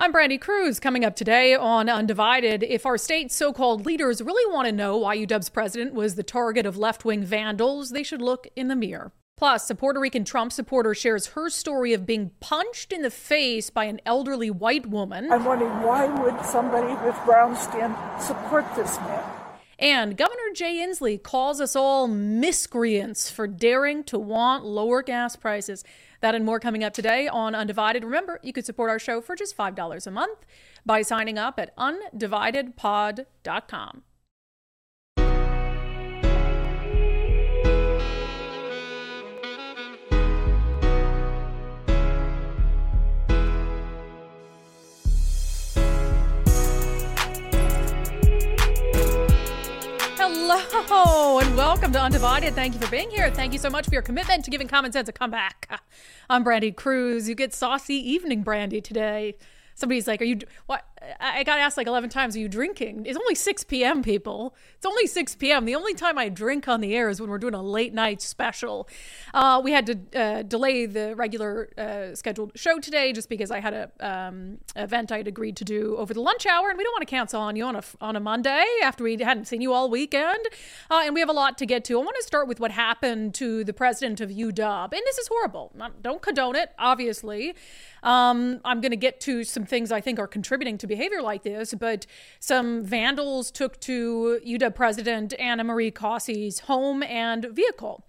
I'm Brandy Cruz. Coming up today on Undivided, if our state's so-called leaders really want to know why UW's president was the target of left-wing vandals, they should look in the mirror. Plus, a Puerto Rican Trump supporter shares her story of being punched in the face by an elderly white woman. I'm wondering, why would somebody with brown skin support this man? And Governor Jay Inslee calls us all miscreants for daring to want lower gas prices. That and more coming up today on Undivided. Remember, you could support our show for just $5 a month by signing up at undividedpod.com. Hello and welcome to Undivided. Thank you for being here. Thank you so much for your commitment to giving common sense a comeback. I'm Brandy Cruz. You get saucy evening brandy today. Somebody's like, what? I got asked like 11 times, are you drinking? It's only 6 p.m., people. It's only 6 p.m. The only time I drink on the air is when we're doing a late night special. We had to delay the regular scheduled show today just because I had a event I had agreed to do over the lunch hour, and we don't want to cancel on you on a Monday after we hadn't seen you all weekend. And we have a lot to get to. I want to start with what happened to the president of UW. And this is horrible. Don't condone it, obviously. I'm going to get to some things I think are contributing to behavior like this, but some vandals took to UW President Anna Marie Causey's home and vehicle.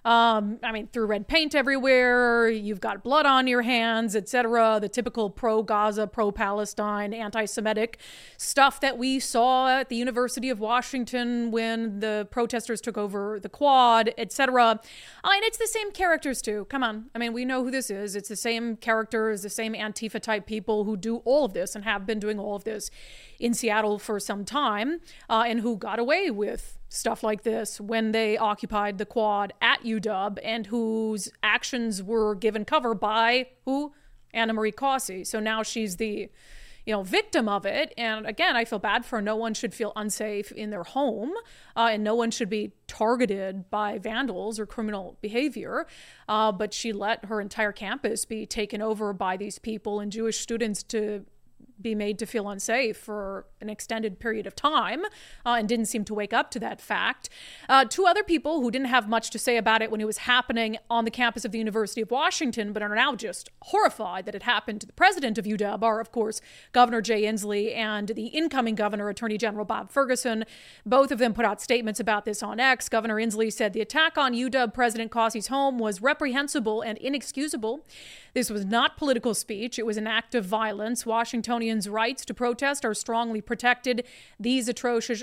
Threw red paint everywhere. You've got blood on your hands, etc. The typical pro-Gaza, pro-Palestine, anti-Semitic stuff that we saw at the University of Washington when the protesters took over the quad, etc. And it's the same characters too. Come on. I mean, we know who this is. It's the same characters, the same Antifa type people who do all of this and have been doing all of this in Seattle for some time, and who got away with stuff like this when they occupied the quad at UW, and whose actions were given cover by who? Anna Marie Causey. So now she's the victim of it. And again, I feel bad for her. No one should feel unsafe in their home, and no one should be targeted by vandals or criminal behavior. But she let her entire campus be taken over by these people and Jewish students to be made to feel unsafe for an extended period of time, and didn't seem to wake up to that fact. Two other people who didn't have much to say about it when it was happening on the campus of the University of Washington, but are now just horrified that it happened to the president of UW, are, of course, Governor Jay Inslee and the incoming governor, Attorney General Bob Ferguson. Both of them put out statements about this on X. Governor Inslee said the attack on UW President Causey's home was reprehensible and inexcusable. This was not political speech. It was an act of violence. Washingtonians' rights to protest are strongly protected. These atrocious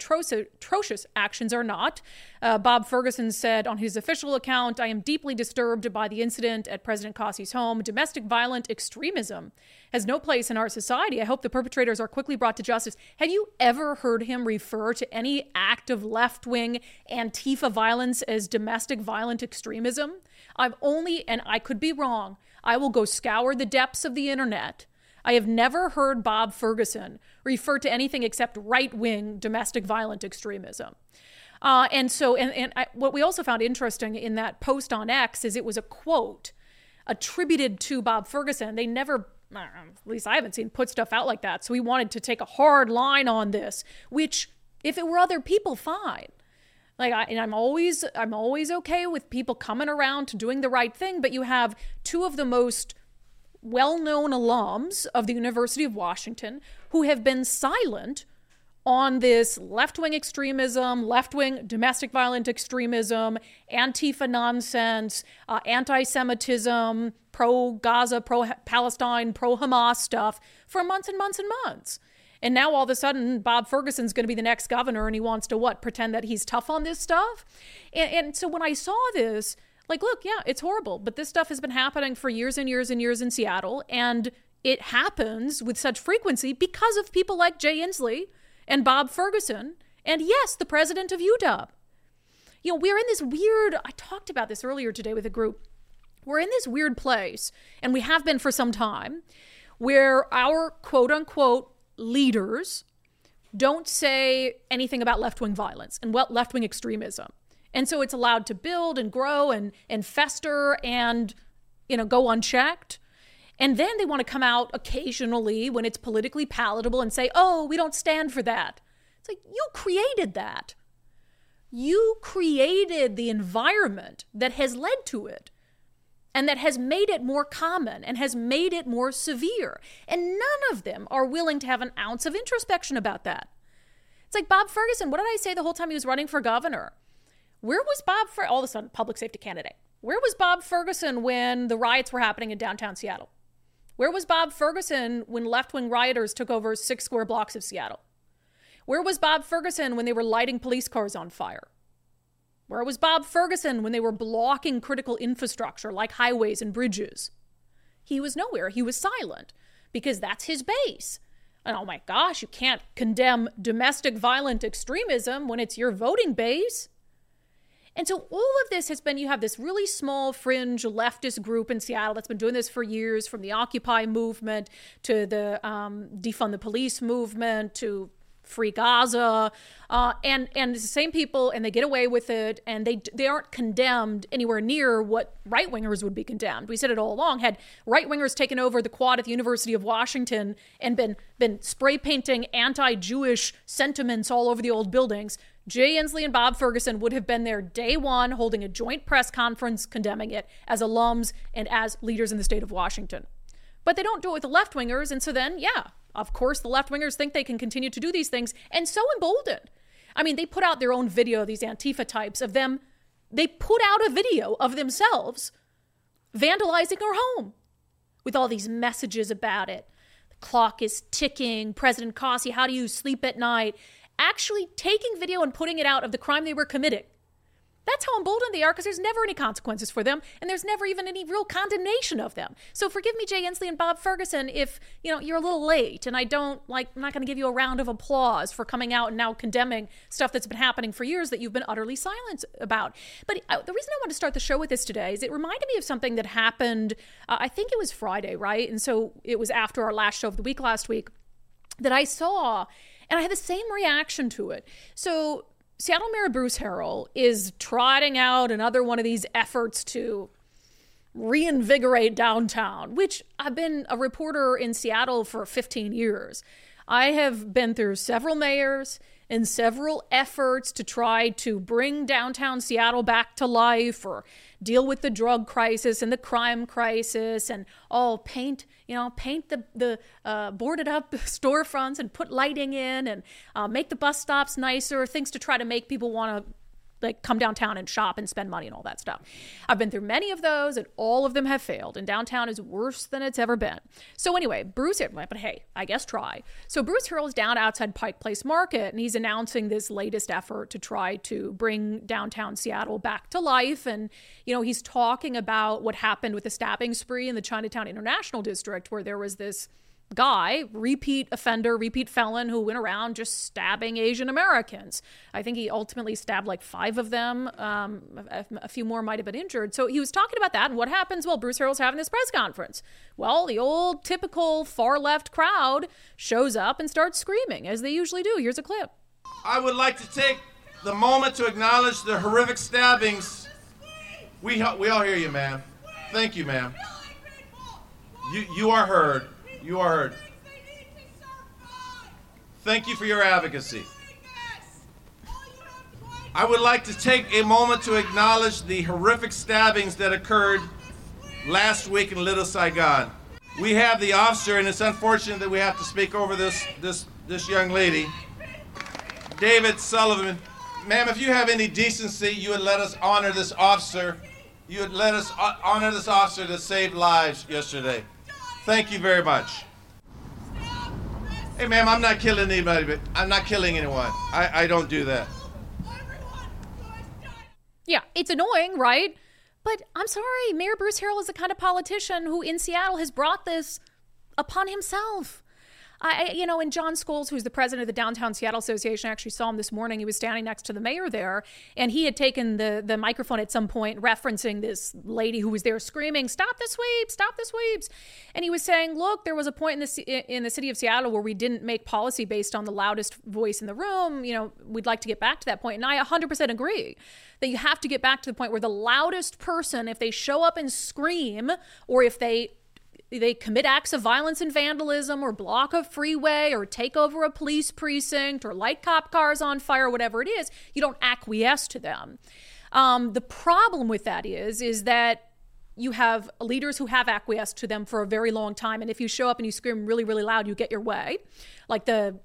actions are not. Bob Ferguson said on his official account, I am deeply disturbed by the incident at President Causey's home. Domestic violent extremism has no place in our society. I hope the perpetrators are quickly brought to justice. Have you ever heard him refer to any act of left-wing Antifa violence as domestic violent extremism? And I could be wrong, I will go scour the depths of the internet. I have never heard Bob Ferguson refer to anything except right-wing domestic violent extremism. What we also found interesting in that post on X is it was a quote attributed to Bob Ferguson. They never, at least I haven't seen, put stuff out like that. So he wanted to take a hard line on this, which if it were other people, fine. I'm always okay with people coming around to doing the right thing, but you have two of the most well-known alums of the University of Washington who have been silent on this left-wing extremism, left-wing domestic violent extremism, Antifa nonsense, anti-Semitism, pro-Gaza, pro-Palestine, pro-Hamas stuff for months and months and months. And now all of a sudden, Bob Ferguson's going to be the next governor, and he wants to pretend that he's tough on this stuff? And so when I saw this, look, yeah, it's horrible, but this stuff has been happening for years and years and years in Seattle, and it happens with such frequency because of people like Jay Inslee and Bob Ferguson, and yes, the president of UW. We're in this weird, I talked about this earlier today with a group, we're in this weird place, and we have been for some time, where our quote-unquote leaders don't say anything about left-wing violence and left-wing extremism. And so it's allowed to build and grow and fester and, go unchecked. And then they want to come out occasionally when it's politically palatable and say, oh, we don't stand for that. It's like, you created that. You created the environment that has led to it and that has made it more common and has made it more severe. And none of them are willing to have an ounce of introspection about that. It's like Bob Ferguson. What did I say the whole time he was running for governor? Where was Bob all of a sudden, public safety candidate? Where was Bob Ferguson when the riots were happening in downtown Seattle? Where was Bob Ferguson when left-wing rioters took over 6 square blocks of Seattle? Where was Bob Ferguson when they were lighting police cars on fire? Where was Bob Ferguson when they were blocking critical infrastructure like highways and bridges? He was nowhere. He was silent because that's his base. And oh my gosh, you can't condemn domestic violent extremism when it's your voting base. And so all of this has been, you have this really small fringe leftist group in Seattle that's been doing this for years, from the Occupy movement to the defund the police movement to Free Gaza, and it's the same people, and they get away with it, and they aren't condemned anywhere near what right-wingers would be condemned. We said it all along. Had right-wingers taken over the quad at the University of Washington and been spray painting anti-Jewish sentiments all over the old buildings, Jay Inslee and Bob Ferguson would have been there day one, holding a joint press conference condemning it as alums and as leaders in the state of Washington. But they don't do it with the left-wingers, and so then, yeah, of course, the left-wingers think they can continue to do these things, and so emboldened. I mean, they put out their own video, these Antifa types, of them. They put out a video of themselves vandalizing our home with all these messages about it. The clock is ticking. President Kossi, how do you sleep at night? Actually taking video and putting it out of the crime they were committing. That's how emboldened they are, because there's never any consequences for them, and there's never even any real condemnation of them. So forgive me, Jay Inslee and Bob Ferguson, if you're a little late, and I'm not going to give you a round of applause for coming out and now condemning stuff that's been happening for years that you've been utterly silent about. But the reason I wanted to start the show with this today is it reminded me of something that happened. I think it was Friday, right? And so it was after our last show of the week last week that I saw, and I had the same reaction to it. So Seattle Mayor Bruce Harrell is trotting out another one of these efforts to reinvigorate downtown, which I've been a reporter in Seattle for 15 years. I have been through several mayors and several efforts to try to bring downtown Seattle back to life, or deal with the drug crisis and the crime crisis, and paint the boarded up storefronts and put lighting in, and make the bus stops nicer, things to try to make people want to come downtown and shop and spend money and all that stuff. I've been through many of those, and all of them have failed, and downtown is worse than it's ever been. So anyway, but hey, I guess try. So Bruce Harrell is down outside Pike Place Market, and he's announcing this latest effort to try to bring downtown Seattle back to life. And, he's talking about what happened with the stabbing spree in the Chinatown International District, where there was this guy, repeat offender, repeat felon, who went around just stabbing Asian Americans. I think he ultimately stabbed 5 of them. A few more might have been injured. So he was talking about that, and what happens? Well, Bruce Harrell's having this press conference. Well, the old typical far left crowd shows up and starts screaming, as they usually do. Here's a clip. I would like to take the moment to acknowledge the horrific stabbings. We all hear you, ma'am. Thank you, ma'am. You are heard. You are heard. Thank you for your advocacy. I would like to take a moment to acknowledge the horrific stabbings that occurred last week in Little Saigon. We have the officer, and it's unfortunate that we have to speak over this young lady, David Sullivan. Ma'am, if you have any decency, you would let us honor this officer. You would let us honor this officer that saved lives yesterday. Thank you very much. Hey, ma'am, I'm not killing anybody, but I'm not killing anyone. I don't do that. Yeah, it's annoying, right? But I'm sorry, Mayor Bruce Harrell is the kind of politician who in Seattle has brought this upon himself. And John Scholes, who's the president of the Downtown Seattle Association, I actually saw him this morning. He was standing next to the mayor there, and he had taken the microphone at some point referencing this lady who was there screaming, "Stop the sweeps, stop the sweeps." And he was saying, look, there was a point in the city of Seattle where we didn't make policy based on the loudest voice in the room. We'd like to get back to that point. And I 100% agree that you have to get back to the point where the loudest person, if they show up and scream, or if they they commit acts of violence and vandalism or block a freeway or take over a police precinct or light cop cars on fire, whatever it is, you don't acquiesce to them. The problem with that is that you have leaders who have acquiesced to them for a very long time. And if you show up and you scream really, really loud, you get your way. Like the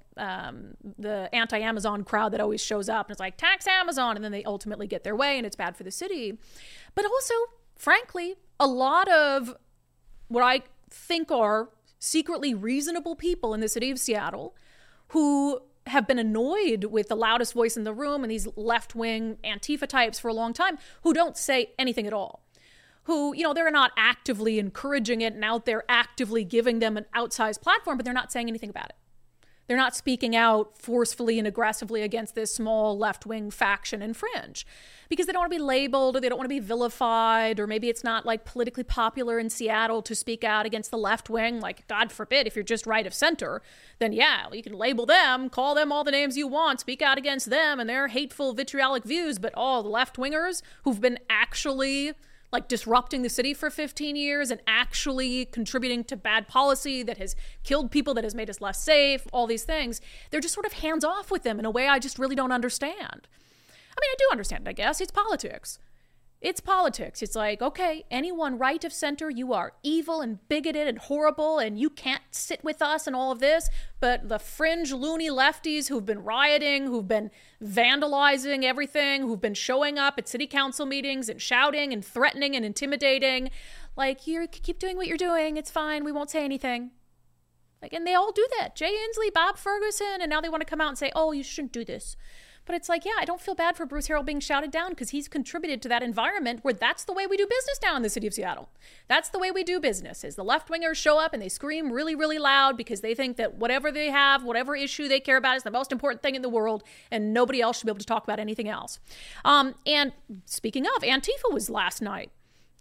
anti-Amazon crowd that always shows up and it's like, tax Amazon. And then they ultimately get their way and it's bad for the city. But also, frankly, a lot of what I think are secretly reasonable people in the city of Seattle who have been annoyed with the loudest voice in the room and these left-wing Antifa types for a long time who don't say anything at all. Who, they're not actively encouraging it and out there actively giving them an outsized platform, but they're not saying anything about it. They're not speaking out forcefully and aggressively against this small left-wing faction and fringe because they don't want to be labeled or they don't want to be vilified, or maybe it's not like politically popular in Seattle to speak out against the left wing. Like, God forbid, if you're just right of center, then yeah, you can label them, call them all the names you want, speak out against them and their hateful, vitriolic views. But all the left-wingers who've been actually like disrupting the city for 15 years and actually contributing to bad policy that has killed people, that has made us less safe, all these things, they're just sort of hands off with them in a way I just really don't understand. I mean, I do understand it, I guess. It's politics. It's politics. It's like, okay, anyone right of center, you are evil and bigoted and horrible and you can't sit with us and all of this. But the fringe loony lefties who've been rioting, who've been vandalizing everything, who've been showing up at city council meetings and shouting and threatening and intimidating, like, you keep doing what you're doing. It's fine. We won't say anything. Like, and they all do that. Jay Inslee, Bob Ferguson, and now they want to come out and say, oh, you shouldn't do this. But it's like, yeah, I don't feel bad for Bruce Harrell being shouted down because he's contributed to that environment where that's the way we do business now in the city of Seattle. That's the way we do business, is the left-wingers show up and they scream really, really loud because they think that whatever they have, whatever issue they care about is the most important thing in the world and nobody else should be able to talk about anything else. And speaking of, Antifa was last night.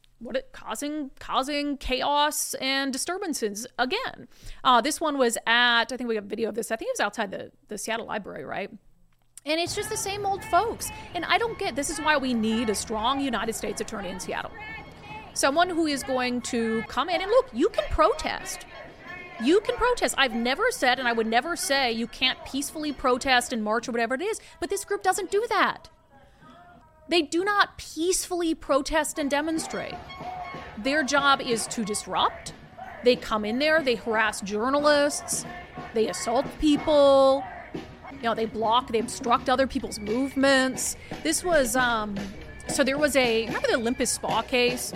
Causing chaos and disturbances again. This one was at, I think we have a video of this, I think it was outside the Seattle Library, right? And it's just the same old folks. And I don't get, this is why we need a strong United States attorney in Seattle. Someone who is going to come in and look, you can protest. You can protest. I've never said, and I would never say, you can't peacefully protest and march or whatever it is, but this group doesn't do that. They do not peacefully protest and demonstrate. Their job is to disrupt. They come in there, they harass journalists, they assault people, they obstruct other people's movements. This was, so there was remember the Olympus Spa case?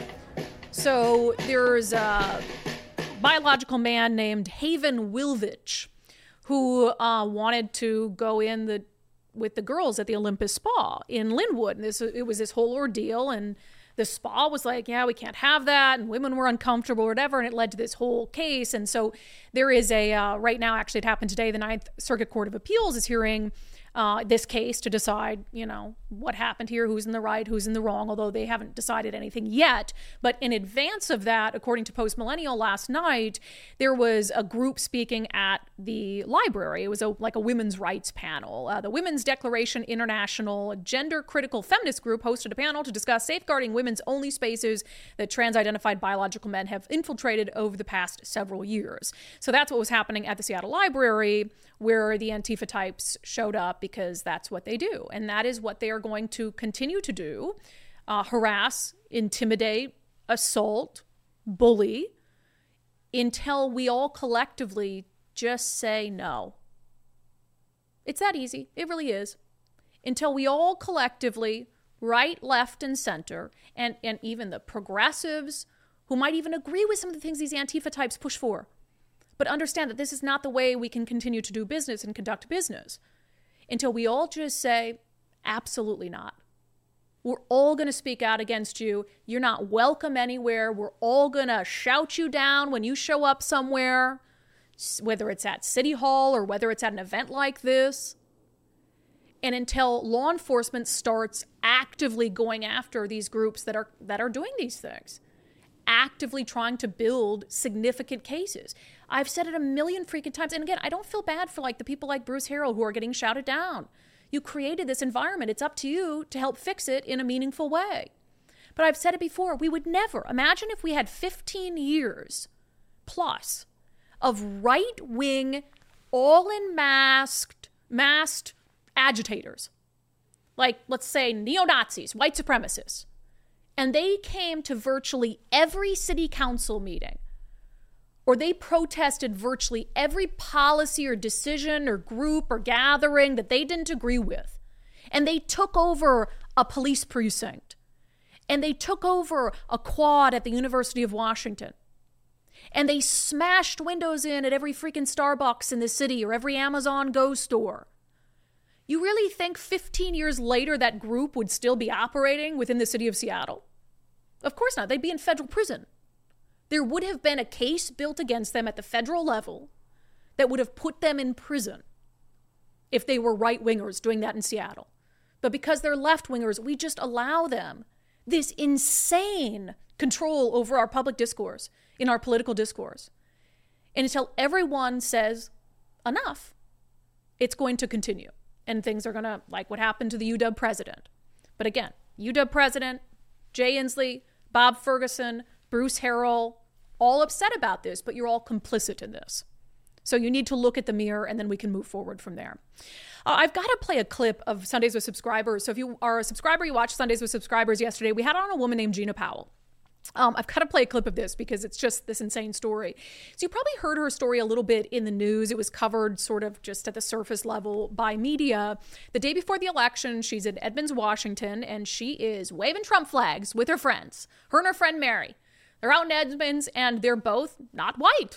So there's a biological man named Haven Wilvich who wanted to go in with the girls at the Olympus Spa in Linwood. And it was this whole ordeal, and the spa was like, yeah, we can't have that, and women were uncomfortable or whatever, and it led to this whole case. And so there is right now, actually it happened today, the Ninth Circuit Court of Appeals is hearing this case to decide, what happened here, who's in the right, who's in the wrong, although they haven't decided anything yet. But in advance of that, according to Post Millennial last night, there was a group speaking at the library. It was like a women's rights panel. The Women's Declaration International, a gender-critical feminist group, hosted a panel to discuss safeguarding women's-only spaces that trans-identified biological men have infiltrated over the past several years. So that's what was happening at the Seattle Library, where the Antifa types showed up, because that's what they do. And that is what they are going to continue to do. Harass, intimidate, assault, bully, until we all collectively just say no. It's that easy. It really is. Until we all collectively, right, left, and center, and even the progressives who might even agree with some of the things these Antifa types push for, but understand that this is not the way we can continue to do business and conduct business. Until we all just say, absolutely not. We're all going to speak out against you. You're not welcome anywhere. We're all going to shout you down when you show up somewhere, whether it's at City Hall or whether it's at an event like this. And until law enforcement starts actively going after these groups that are doing these things, actively trying to build significant cases. I've said it a million freaking times. And again, I don't feel bad for the people like Bruce Harrell who are getting shouted down. You created this environment. It's up to you to help fix it in a meaningful way. But I've said it before, we would never, imagine if we had 15 years plus of right-wing, masked agitators, like, let's say, neo-Nazis, white supremacists. And they came to virtually every city council meeting, or they protested virtually every policy or decision or group or gathering that they didn't agree with. And they took over a police precinct. And they took over a quad at the University of Washington. And they smashed windows in at every freaking Starbucks in the city or every Amazon Go store. You really think 15 years later that group would still be operating within the city of Seattle? Of course not. They'd be in federal prison. There would have been a case built against them at the federal level that would have put them in prison if they were right-wingers doing that in Seattle. But because they're left-wingers, we just allow them this insane control over our public discourse, in our political discourse. And until everyone says enough, it's going to continue. And things are going to, like what happened to the UW president. But again, UW president, Jay Inslee, Bob Ferguson, Bruce Harrell, all upset about this, but you're all complicit in this. So you need to look at the mirror, and then we can move forward from there. I've got to play a clip of Sundays with Subscribers. So if you are a subscriber, you watched Sundays with Subscribers yesterday. We had on a woman named Gina Powell. I've got to play a clip of this because it's just this insane story. So you probably heard her story a little bit in the news. It was covered sort of just at the surface level by media. The day before the election, she's in Edmonds, Washington, and she is waving Trump flags with her friends. Her and her friend Mary. They're out in Edmonds, and they're both not white.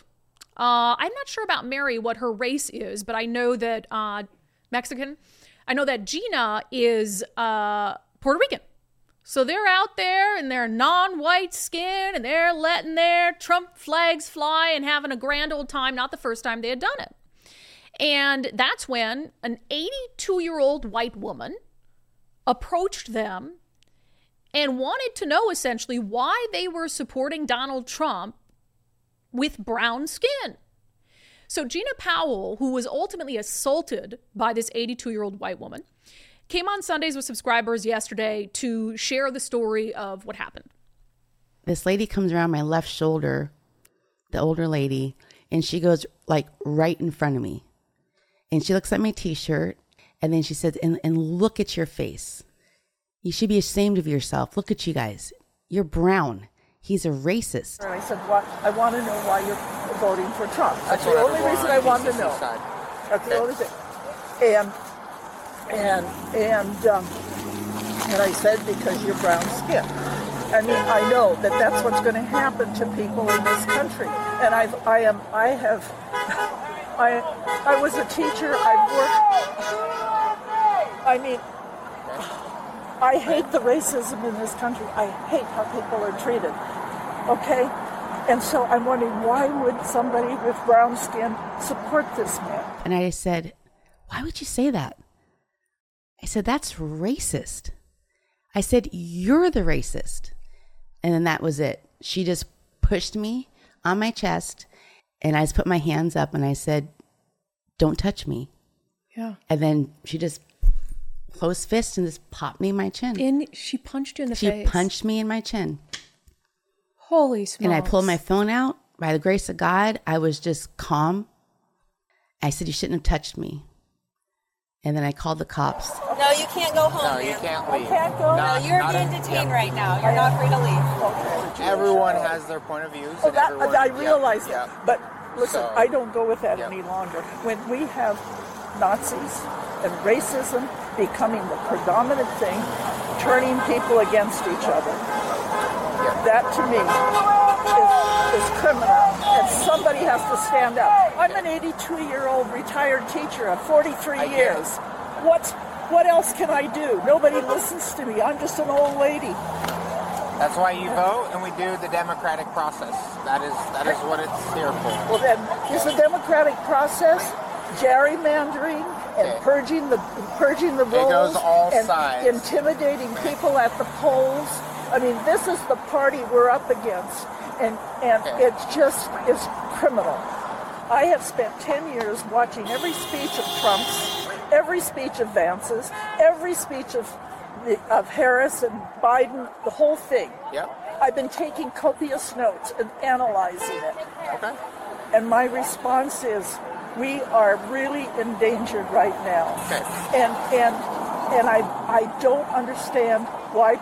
I'm not sure about Mary, what her race is, but I know that Mexican. I know that Gina is Puerto Rican. So they're out there in their non-white skin, and they're letting their Trump flags fly and having a grand old time, not the first time they had done it. And that's when an 82-year-old white woman approached them and wanted to know essentially why they were supporting Donald Trump with brown skin. So Gina Powell, who was ultimately assaulted by this 82-year-old white woman, came on Sundays with Subscribers yesterday to share the story of what happened. This lady comes around my left shoulder, the older lady, and she goes like right in front of me. And she looks at my t-shirt, and then she says, and look at your face. You should be ashamed of yourself. Look at you guys. You're brown. He's a racist. And I said, well, I want to know why you're voting for Trump. That's the only reason I wanted to know. That's the only thing. And I said, because you're brown skin. I mean, I know that that's what's going to happen to people in this country. And I was a teacher. I hate the racism in this country. I hate how people are treated. Okay? And so I'm wondering, why would somebody with brown skin support this man? And I said, why would you say that? I said, that's racist. I said, you're the racist. And then that was it. She just pushed me on my chest, and I just put my hands up and I said, don't touch me. Yeah. And then she just closed fist and just popped me in my chin. She punched you in the face. She punched me in my chin. Holy smokes. And I pulled my phone out. By the grace of God, I was just calm. I said, you shouldn't have touched me. And then I called the cops. No, you can't go home. No, you can't leave. I can't go? No, you're being detained right now. You're not free to leave. Okay. Everyone has their point of views. Oh, I realize that. Yeah. But listen, I don't go with that any longer. When we have Nazis and racism becoming the predominant thing, turning people against each other, that to me is criminal. And somebody has to stand up. I'm an 82-year-old retired teacher of 43 years. What else can I do? Nobody listens to me. I'm just an old lady. That's why you vote, and we do the democratic process. That is what it's here for. Well, then, is the democratic process gerrymandering and purging the rolls, it goes all and sides. Intimidating people at the polls? I mean, this is the party we're up against, and it just is criminal. I have spent 10 years watching every speech of Trump's, every speech of Vance's, every speech of Harris and Biden, the whole thing. Yep. I've been taking copious notes and analyzing it. Okay. And my response is, we are really endangered right now. Okay. And I don't understand why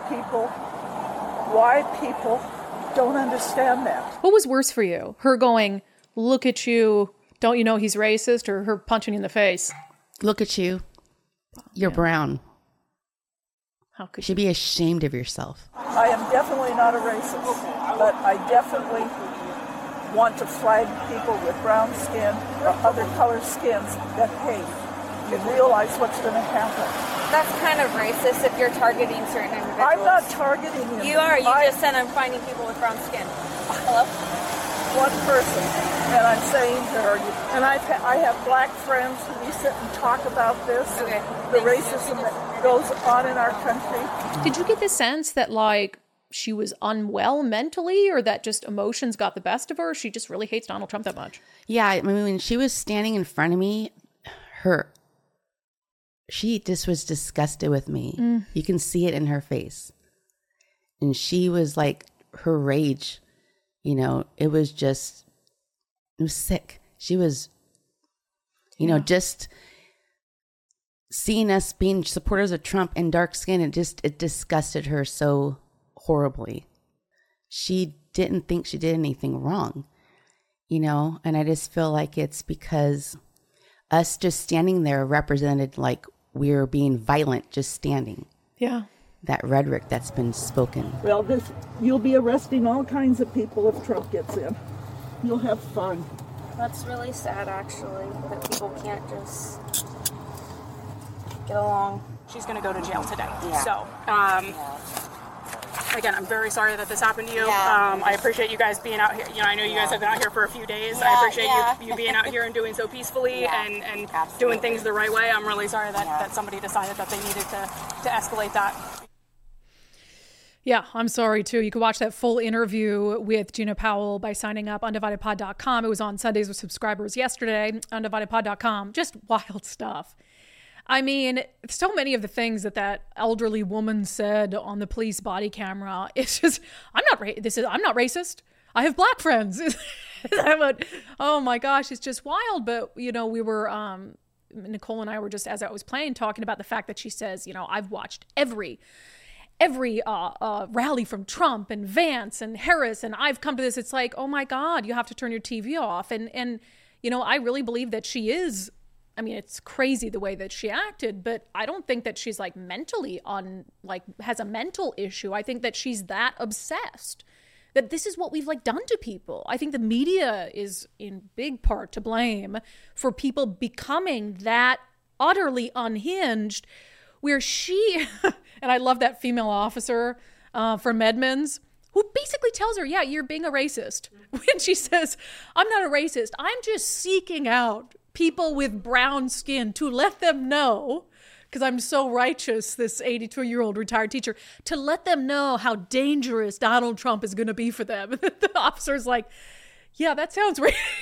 people don't understand that. What was worse for you? Her going, look at you, don't you know he's racist? Or her punching you in the face? Look at you. You're brown. How could You should be ashamed of yourself. I am definitely not a racist, but I definitely want to flag people with brown skin or other color skins that, hey, you realize what's going to happen. That's kind of racist if you're targeting certain individuals. I'm not targeting you. You are. You just said I'm finding people with brown skin. Hello? One person, and I'm saying to her, and I have black friends who we sit and talk about this, Okay. the racism that goes on in our country. Did you get the sense that, like, she was unwell mentally, or that just emotions got the best of her? She just really hates Donald Trump that much. Yeah, I mean, when she was standing in front of me, she just was disgusted with me. You can see it in her face. And she was like, her rage, it was sick. She was, just seeing us being supporters of Trump and dark skin, it disgusted her so horribly. She didn't think she did anything wrong, and I just feel like it's because us just standing there represented like we're being violent just standing. Yeah. that rhetoric that's been spoken. Well, you'll be arresting all kinds of people if Trump gets in. You'll have fun. That's really sad, actually, that people can't just get along. She's going to go to jail today. Yeah. So, again, I'm very sorry that this happened to you. Yeah. I appreciate you guys being out here. You know, I know you guys have been out here for a few days. Yeah, I appreciate yeah. you being out here and doing so peacefully and Absolutely. doing things the right way. I'm really sorry that somebody decided that they needed to escalate that. Yeah, I'm sorry too. You can watch that full interview with Gina Powell by signing up UndividedPod.com. It was on Sundays with subscribers yesterday, UndividedPod.com. Just wild stuff. I mean, so many of the things that elderly woman said on the police body camera, it's just, I'm not racist. I have black friends. Oh my gosh, it's just wild. But, you know, we were, Nicole and I were just, as I was playing, talking about the fact that she says, you know, I've watched every rally from Trump and Vance and Harris, and I've come to this. It's like, oh my God, you have to turn your TV off. And you know, I really believe that she is, I mean, it's crazy the way that she acted, but I don't think that she's like mentally has a mental issue. I think that she's that obsessed that this is what we've like done to people. I think the media is in big part to blame for people becoming that utterly unhinged, where she, and I love that female officer from Edmonds, who basically tells her, yeah, you're being a racist. When she says, I'm not a racist. I'm just seeking out people with brown skin to let them know, because I'm so righteous, this 82-year-old retired teacher, to let them know how dangerous Donald Trump is going to be for them. The officer's like, yeah, that sounds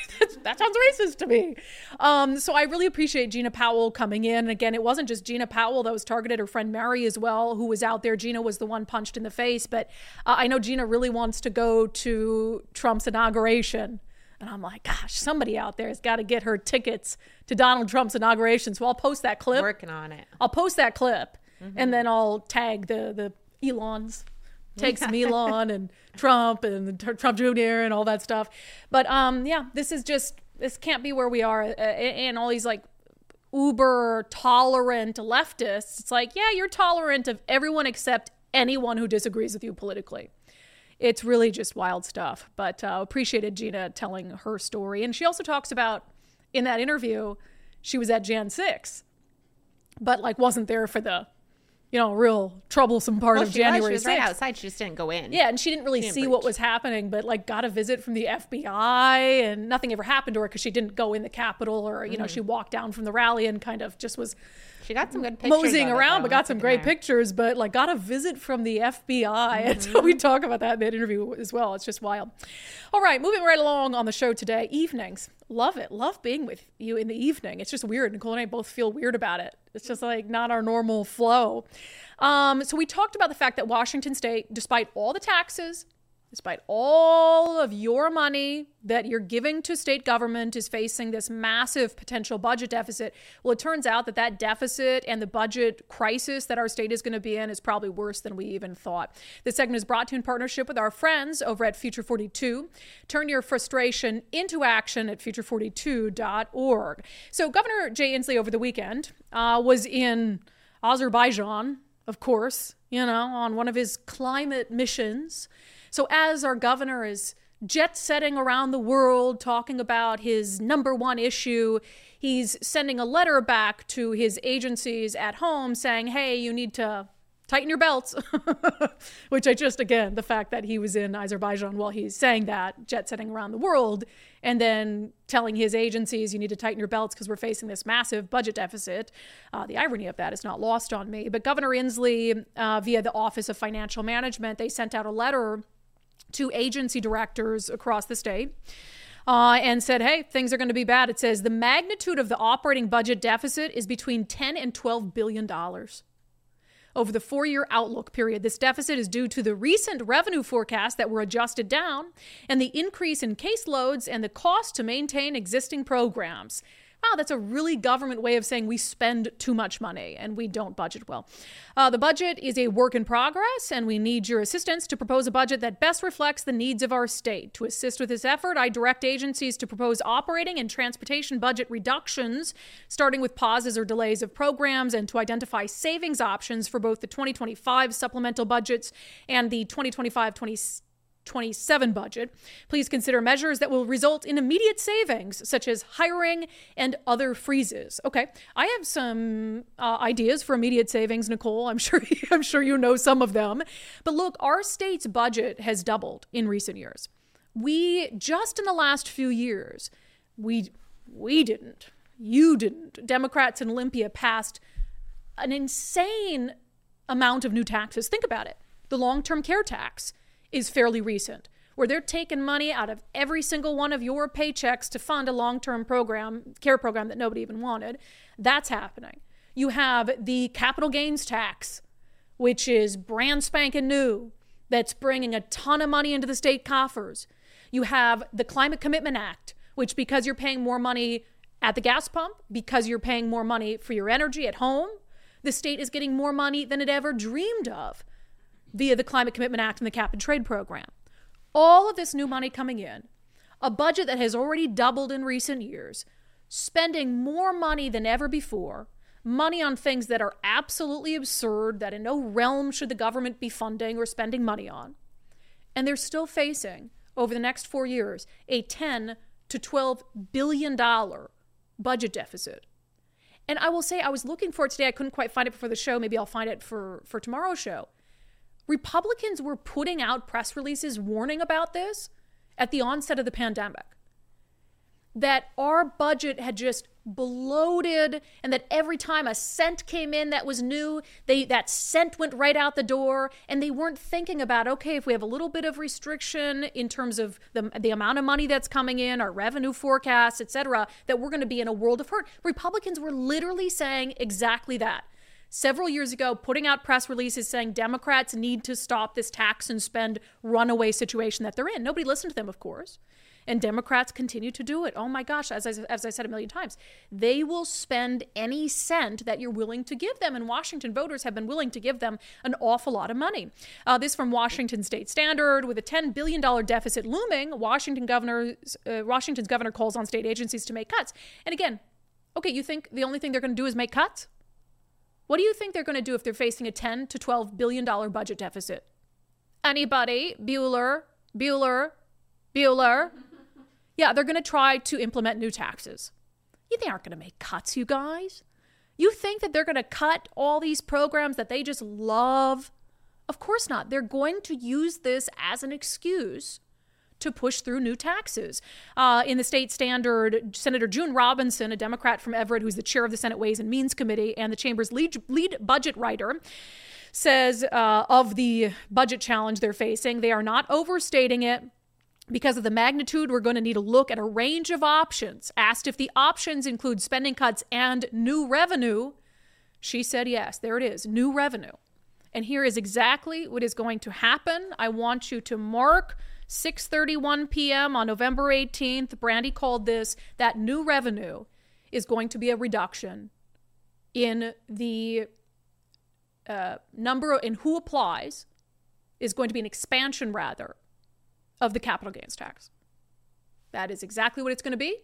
racist to me. So I really appreciate Gina Powell coming in. And again, it wasn't just Gina Powell that was targeted. Her friend Mary as well, who was out there. Gina was the one punched in the face. But I know Gina really wants to go to Trump's inauguration. And I'm like, gosh, somebody out there has got to get her tickets to Donald Trump's inauguration. So I'll post that clip. Working on it. I'll post that clip. Mm-hmm. And then I'll tag the Elons. Take some Elon and Trump and Trump Jr. and all that stuff. But yeah, this can't be where we are. And all these like uber tolerant leftists. It's like, yeah, you're tolerant of everyone except anyone who disagrees with you politically. It's really just wild stuff. But appreciated Gina telling her story. And she also talks about, in that interview, she was at Jan 6, but like wasn't there for the, you know, real troublesome part of January 6th. She was right outside. She just didn't go in. Yeah, and she didn't really see what was happening, but like got a visit from the FBI, and nothing ever happened to her because she didn't go in the Capitol, or, you know, she walked down from the rally and kind of just was... She got some good pictures moseying around, but got some great pictures, but like got a visit from the FBI. And so we talk about that in that interview as well. It's just wild. All right, moving right along on the show today. Evenings. Love it. Love being with you in the evening. It's just weird. Nicole and I both feel weird about it. It's just like not our normal flow. So we talked about the fact that Washington State, despite all the taxes, despite all of your money that you're giving to state government, is facing this massive potential budget deficit. Well, it turns out that that deficit and the budget crisis that our state is going to be in is probably worse than we even thought. This segment is brought to you in partnership with our friends over at Future 42. Turn your frustration into action at future42.org. So Governor Jay Inslee over the weekend was in Azerbaijan, of course, on one of his climate missions. So as our governor is jet-setting around the world, talking about his number one issue, he's sending a letter back to his agencies at home saying, hey, you need to tighten your belts, which again, the fact that he was in Azerbaijan while he's saying that, jet-setting around the world, and then telling his agencies, you need to tighten your belts because we're facing this massive budget deficit. The irony of that is not lost on me. But Governor Inslee, via the Office of Financial Management, they sent out a letter to agency directors across the state and said, hey, things are going to be bad. It says the magnitude of the operating budget deficit is between $10 and $12 billion. Over the 4-year outlook period, this deficit is due to the recent revenue forecasts that were adjusted down and the increase in caseloads and the cost to maintain existing programs. Wow, that's a really government way of saying we spend too much money and we don't budget well. The budget is a work in progress, and we need your assistance to propose a budget that best reflects the needs of our state. To assist with this effort, I direct agencies to propose operating and transportation budget reductions, starting with pauses or delays of programs, and to identify savings options for both the 2025 supplemental budgets and the 2025-27 budget. Please consider measures that will result in immediate savings, such as hiring and other freezes. Okay, I have some ideas for immediate savings, Nicole. I'm sure you know some of them. But look, our state's budget has doubled in recent years. We just in the last few years, you didn't. Democrats in Olympia passed an insane amount of new taxes. Think about it. The long-term care tax is fairly recent, where they're taking money out of every single one of your paychecks to fund a long-term care program that nobody even wanted. That's happening. You have the capital gains tax, which is brand spanking new, that's bringing a ton of money into the state coffers. You have the Climate Commitment Act, which, because you're paying more money at the gas pump, because you're paying more money for your energy at home, the state is getting more money than it ever dreamed of via the Climate Commitment Act and the Cap and Trade Program. All of this new money coming in, a budget that has already doubled in recent years, spending more money than ever before, money on things that are absolutely absurd, that in no realm should the government be funding or spending money on. And they're still facing, over the next 4 years, a $10 to $12 billion budget deficit. And I will say, I was looking for it today. I couldn't quite find it before the show. Maybe I'll find it for tomorrow's show. Republicans were putting out press releases warning about this at the onset of the pandemic, that our budget had just bloated, and that every time a cent came in that was new, that cent went right out the door, and they weren't thinking about, okay, if we have a little bit of restriction in terms of the amount of money that's coming in, our revenue forecasts, etc., that we're going to be in a world of hurt. Republicans were literally saying exactly that. Several years ago, putting out press releases saying Democrats need to stop this tax and spend runaway situation that they're in. Nobody listened to them, of course. And Democrats continue to do it. Oh my gosh, as I said a million times, they will spend any cent that you're willing to give them. And Washington voters have been willing to give them an awful lot of money. This from Washington State Standard. With a $10 billion deficit looming, Washington's governor calls on state agencies to make cuts. And again, okay, you think the only thing they're going to do is make cuts? What do you think they're going to do if they're facing a $10 to $12 billion budget deficit? Anybody? Bueller? Yeah, they're going to try to implement new taxes. They aren't going to make cuts, you guys. You think that they're going to cut all these programs that they just love? Of course not. They're going to use this as an excuse to push through new taxes. In the State Standard, Senator June Robinson, a Democrat from Everett, who's the chair of the Senate Ways and Means Committee and the chamber's lead budget writer, says of the budget challenge they're facing, they are not overstating it. Because of the magnitude, we're going to need to look at a range of options. Asked if the options include spending cuts and new revenue, she said yes, there it is, new revenue. And here is exactly what is going to happen. I want you to mark 6:31 p.m. on November 18th. Brandy called this, that new revenue is going to be a reduction in the number, in who applies, is going to be an expansion, rather, of the capital gains tax. That is exactly what it's going to be.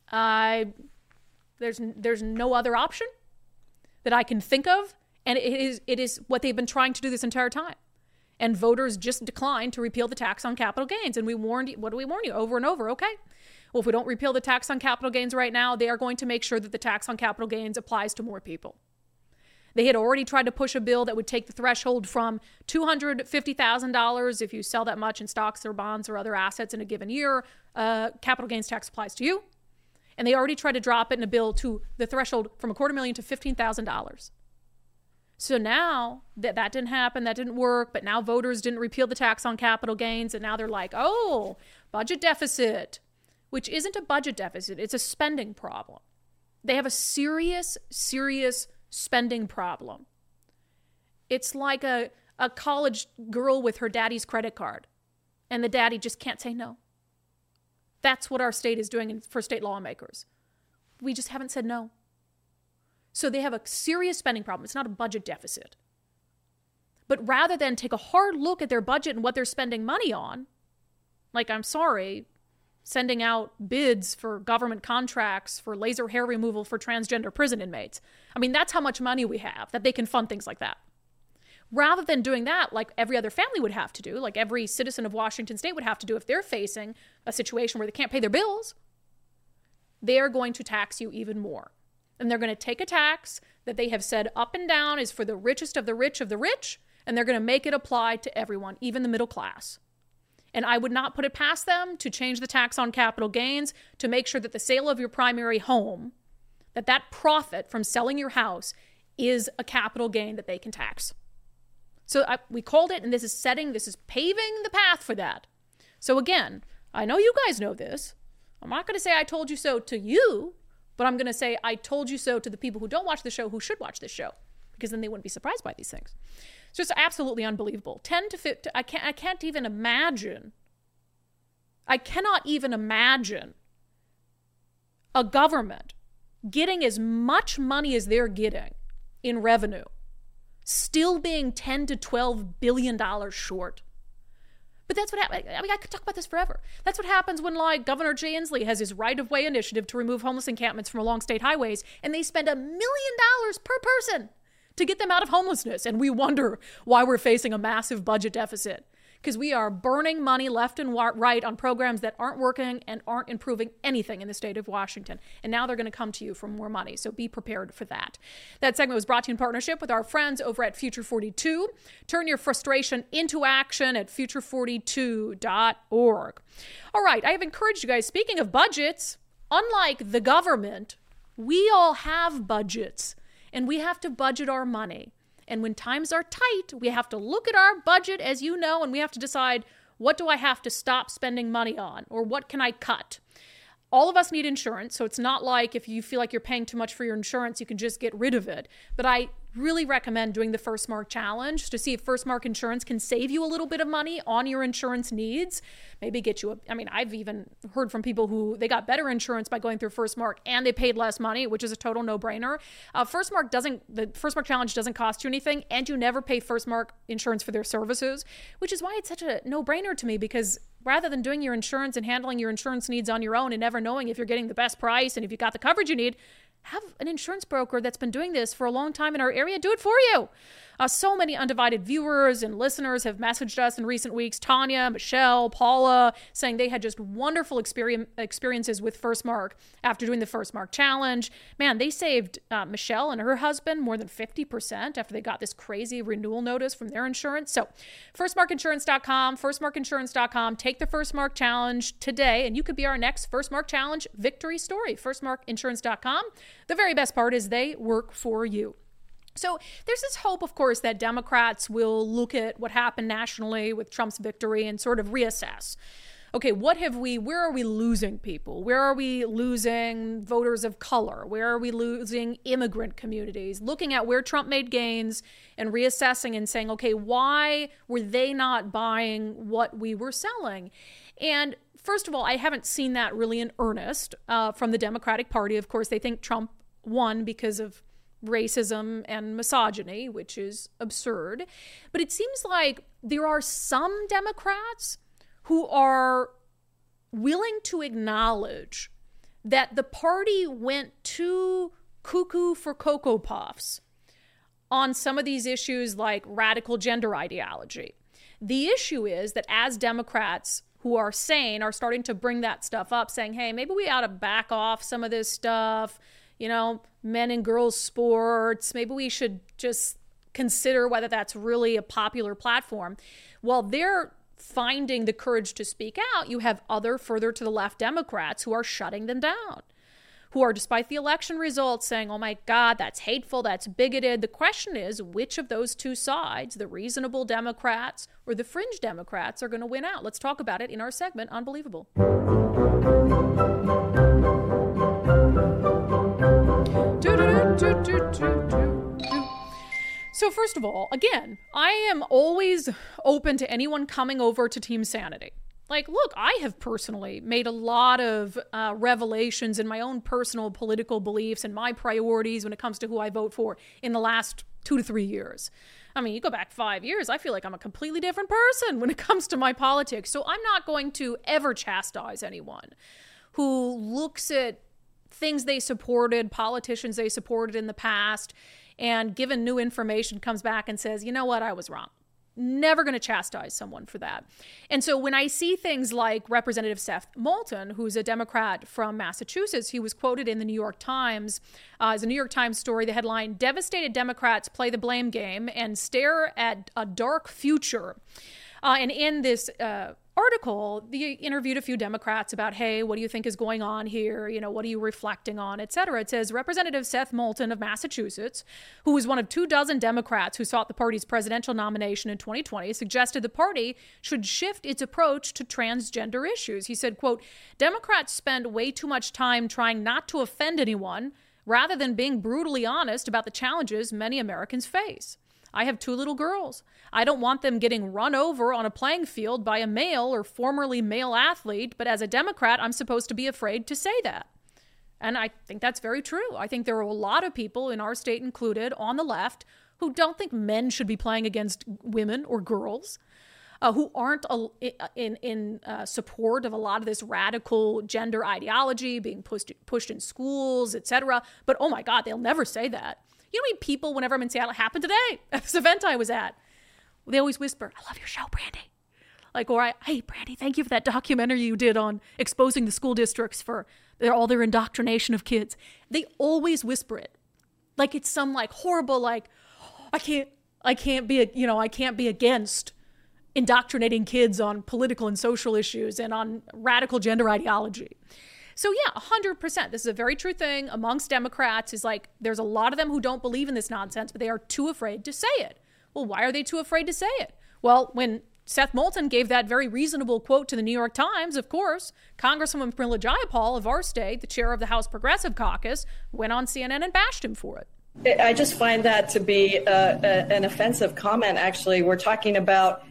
There's no other option that I can think of, and it is what they've been trying to do this entire time. And voters just declined to repeal the tax on capital gains. And we warned you, what do we warn you over and over? Okay, well, if we don't repeal the tax on capital gains right now, they are going to make sure that the tax on capital gains applies to more people. They had already tried to push a bill that would take the threshold from $250,000 if you sell that much in stocks or bonds or other assets in a given year. Capital gains tax applies to you. And they already tried to drop it in a bill to the threshold from $250,000 to $15,000. So now that didn't happen, that didn't work, but now voters didn't repeal the tax on capital gains, and now they're like, oh, budget deficit, which isn't a budget deficit, it's a spending problem. They have a serious spending problem. It's like a college girl with her daddy's credit card, and the daddy just can't say no. That's what our state is doing for state lawmakers. We just haven't said no. So they have a serious spending problem. It's not a budget deficit. But rather than take a hard look at their budget and what they're spending money on, like, I'm sorry, sending out bids for government contracts for laser hair removal for transgender prison inmates. I mean, that's how much money we have, that they can fund things like that. Rather than doing that, like every other family would have to do, like every citizen of Washington state would have to do if they're facing a situation where they can't pay their bills, they're going to tax you even more. And they're going to take a tax that they have said up and down is for the richest of the rich, and they're going to make it apply to everyone, even the middle class. And I would not put it past them to change the tax on capital gains to make sure that the sale of your primary home, that profit from selling your house is a capital gain that they can tax. So we called it, and this is paving the path for that. So again, I know you guys know this. I'm not going to say I told you so to you, but I'm going to say I told you so to the people who don't watch the show, who should watch this show, because then they wouldn't be surprised by these things. It's just absolutely unbelievable. 10 to 50, I can't even imagine. I cannot even imagine a government getting as much money as they're getting in revenue, still being $10 to $12 billion short. But that's what happens. I mean, I could talk about this forever. That's what happens when, like, Governor Jay Inslee has his right-of-way initiative to remove homeless encampments from along state highways, and they spend $1 million per person to get them out of homelessness. And we wonder why we're facing a massive budget deficit, because we are burning money left and right on programs that aren't working and aren't improving anything in the state of Washington. And now they're going to come to you for more money. So be prepared for that. That segment was brought to you in partnership with our friends over at Future 42. Turn your frustration into action at future42.org. All right, I have encouraged you guys, speaking of budgets, unlike the government, we all have budgets, and we have to budget our money. And when times are tight, we have to look at our budget, as you know, and we have to decide, what do I have to stop spending money on, or what can I cut? All of us need insurance, so it's not like if you feel like you're paying too much for your insurance, you can just get rid of it. But I really recommend doing the First Mark Challenge to see if First Mark Insurance can save you a little bit of money on your insurance needs. Maybe get you I've even heard from people who they got better insurance by going through First Mark and they paid less money, which is a total no-brainer. The First Mark Challenge doesn't cost you anything, and you never pay First Mark Insurance for their services, which is why it's such a no-brainer to me, because rather than doing your insurance and handling your insurance needs on your own and never knowing if you're getting the best price and if you got the coverage you need, have an insurance broker that's been doing this for a long time in our area do it for you. So many Undivided viewers and listeners have messaged us in recent weeks. Tanya, Michelle, Paula, saying they had just wonderful experiences with First Mark after doing the First Mark Challenge. Man, they saved Michelle and her husband more than 50% after they got this crazy renewal notice from their insurance. So firstmarkinsurance.com, firstmarkinsurance.com. Take the First Mark Challenge today, and you could be our next First Mark Challenge victory story. Firstmarkinsurance.com. The very best part is they work for you. So there's this hope, of course, that Democrats will look at what happened nationally with Trump's victory and sort of reassess. okay, where are we losing people? Where are we losing voters of color? Where are we losing immigrant communities? Looking at where Trump made gains and reassessing and saying, okay, why were they not buying what we were selling? And first of all, I haven't seen that really in earnest from the Democratic Party. Of course, they think Trump won because of racism and misogyny, which is absurd. But it seems like there are some Democrats who are willing to acknowledge that the party went too cuckoo for Cocoa Puffs on some of these issues like radical gender ideology. The issue is that as Democrats who are sane are starting to bring that stuff up, saying, hey, maybe we ought to back off some of this stuff, you know, men and girls sports, maybe we should just consider whether that's really a popular platform. While they're finding the courage to speak out, you have other further to the left Democrats who are shutting them down, who are, despite the election results, saying, oh my God, that's hateful, that's bigoted. The question is, which of those two sides, the reasonable Democrats or the fringe Democrats, are going to win out? Let's talk about it in our segment, Unbelievable. So first of all, again, I am always open to anyone coming over to Team Sanity. Like, look, I have personally made a lot of revelations in my own personal political beliefs and my priorities when it comes to who I vote for in the last 2 to 3 years. I mean, you go back 5 years, I feel like I'm a completely different person when it comes to my politics. So I'm not going to ever chastise anyone who looks at things they supported, politicians they supported in the past, and given new information comes back and says, you know what, I was wrong. Never going to chastise someone for that. And so when I see things like Representative Seth Moulton, who's a Democrat from Massachusetts, he was quoted in the New York Times as a New York Times story, the headline, "Devastated Democrats play the blame game and stare at a dark future." And in this article, they interviewed a few Democrats about, hey, what do you think is going on here? You know, what are you reflecting on, et cetera. It says Representative Seth Moulton of Massachusetts, who was one of 24 Democrats who sought the party's presidential nomination in 2020, suggested the party should shift its approach to transgender issues. He said, quote, "Democrats spend way too much time trying not to offend anyone rather than being brutally honest about the challenges many Americans face. I have 2 little girls. I don't want them getting run over on a playing field by a male or formerly male athlete, but as a Democrat, I'm supposed to be afraid to say that." And I think that's very true. I think there are a lot of people, in our state included, on the left, who don't think men should be playing against women or girls, who aren't in support of a lot of this radical gender ideology being pushed in schools, et cetera. But oh my God, they'll never say that. You know how many people, whenever I'm in Seattle, happened today at this event I was at, they always whisper, "I love your show, Brandy." Like, or "Hey, Brandy, thank you for that documentary you did on exposing the school districts for all their indoctrination of kids." They always whisper it. Like it's some like horrible, like, I can't be against indoctrinating kids on political and social issues and on radical gender ideology. So yeah, 100%. This is a very true thing amongst Democrats, is like there's a lot of them who don't believe in this nonsense, but they are too afraid to say it. Well, why are they too afraid to say it? Well, when Seth Moulton gave that very reasonable quote to the New York Times, of course, Congresswoman Pramila Jayapal of our state, the chair of the House Progressive Caucus, went on CNN and bashed him for it. I just find that to be an offensive comment, actually. We're talking about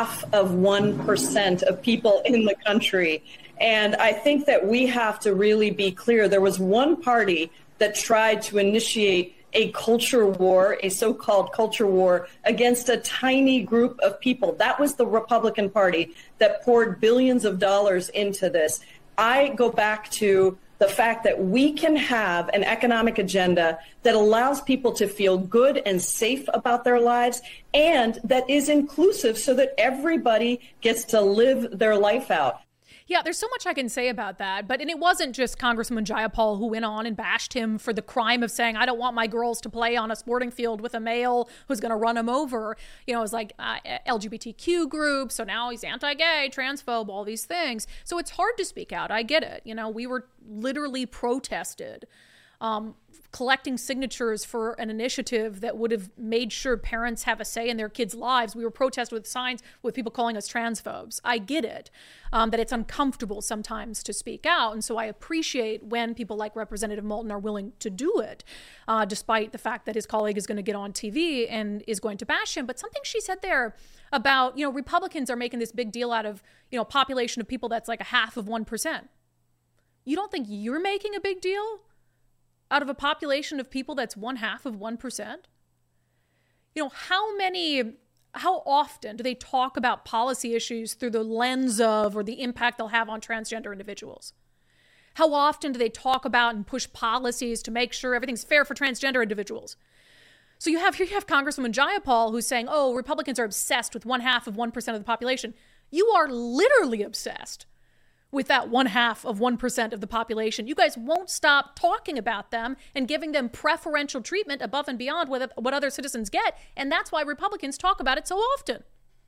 0.5% of people in the country. And I think that we have to really be clear. There was one party that tried to initiate a culture war, a so-called culture war, against a tiny group of people. That was the Republican Party that poured billions of dollars into this. I go back to the fact that we can have an economic agenda that allows people to feel good and safe about their lives and that is inclusive so that everybody gets to live their life out. Yeah, there's so much I can say about that. And it wasn't just Congresswoman Jayapal who went on and bashed him for the crime of saying, I don't want my girls to play on a sporting field with a male who's going to run them over. You know, it was like LGBTQ groups. So now he's anti-gay, transphobe, all these things. So it's hard to speak out. I get it. You know, we were literally protested collecting signatures for an initiative that would have made sure parents have a say in their kids' lives. We were protesting with signs with people calling us transphobes. I get it, that it's uncomfortable sometimes to speak out. And so I appreciate when people like Representative Moulton are willing to do it, despite the fact that his colleague is going to get on TV and is going to bash him. But something she said there about, Republicans are making this big deal out of, a population of people that's like 0.5%. You don't think you're making a big deal out of a population of people that's 0.5%? How often do they talk about policy issues through the lens of, or the impact they'll have on transgender individuals? How often do they talk about and push policies to make sure everything's fair for transgender individuals? So you have Congresswoman Jayapal who's saying, oh, Republicans are obsessed with 0.5% of the population. You are literally obsessed with that 0.5% of the population. You guys won't stop talking about them and giving them preferential treatment above and beyond what other citizens get. And that's why Republicans talk about it so often.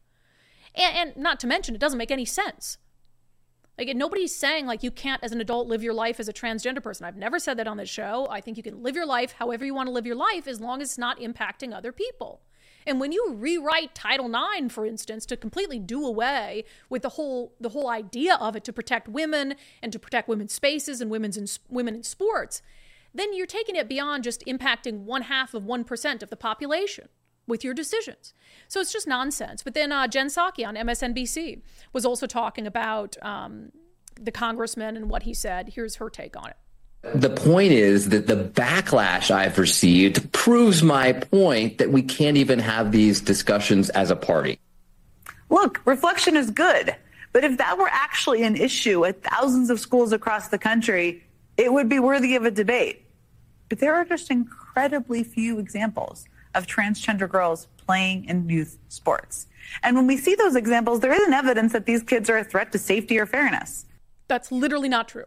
And not to mention, it doesn't make any sense. Like, nobody's saying, like, you can't, as an adult, live your life as a transgender person. I've never said that on this show. I think you can live your life however you want to live your life, as long as it's not impacting other people. And when you rewrite Title IX, for instance, to completely do away with the whole idea of it to protect women and to protect women's spaces and women in sports, then you're taking it beyond just impacting 0.5% of the population with your decisions. So it's just nonsense. But then Jen Psaki on MSNBC was also talking about the congressman and what he said. Here's her take on it. The point is that the backlash I've received proves my point that we can't even have these discussions as a party. Look, reflection is good, but if that were actually an issue at thousands of schools across the country, it would be worthy of a debate. But there are just incredibly few examples of transgender girls playing in youth sports. And when we see those examples, there isn't evidence that these kids are a threat to safety or fairness. That's literally not true.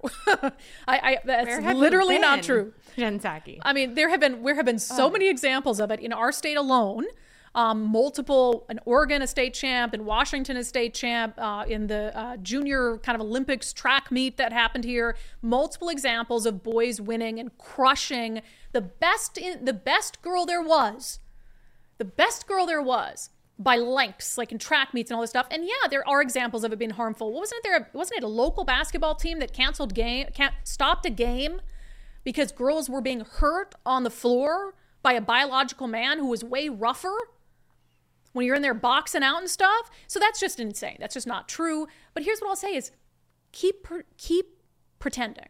That's literally not true. Jen Psaki. I mean, there have been so many examples of it in our state alone. An Oregon a state champ, in Washington a state champ, in the junior kind of Olympics track meet that happened here. Multiple examples of boys winning and crushing the best girl there was by lengths, like in track meets and all this stuff. And yeah, there are examples of it being harmful. Wasn't it a local basketball team that stopped a game because girls were being hurt on the floor by a biological man who was way rougher when you're in there boxing out and stuff? So that's just insane. That's just not true. But here's what I'll say is keep pretending.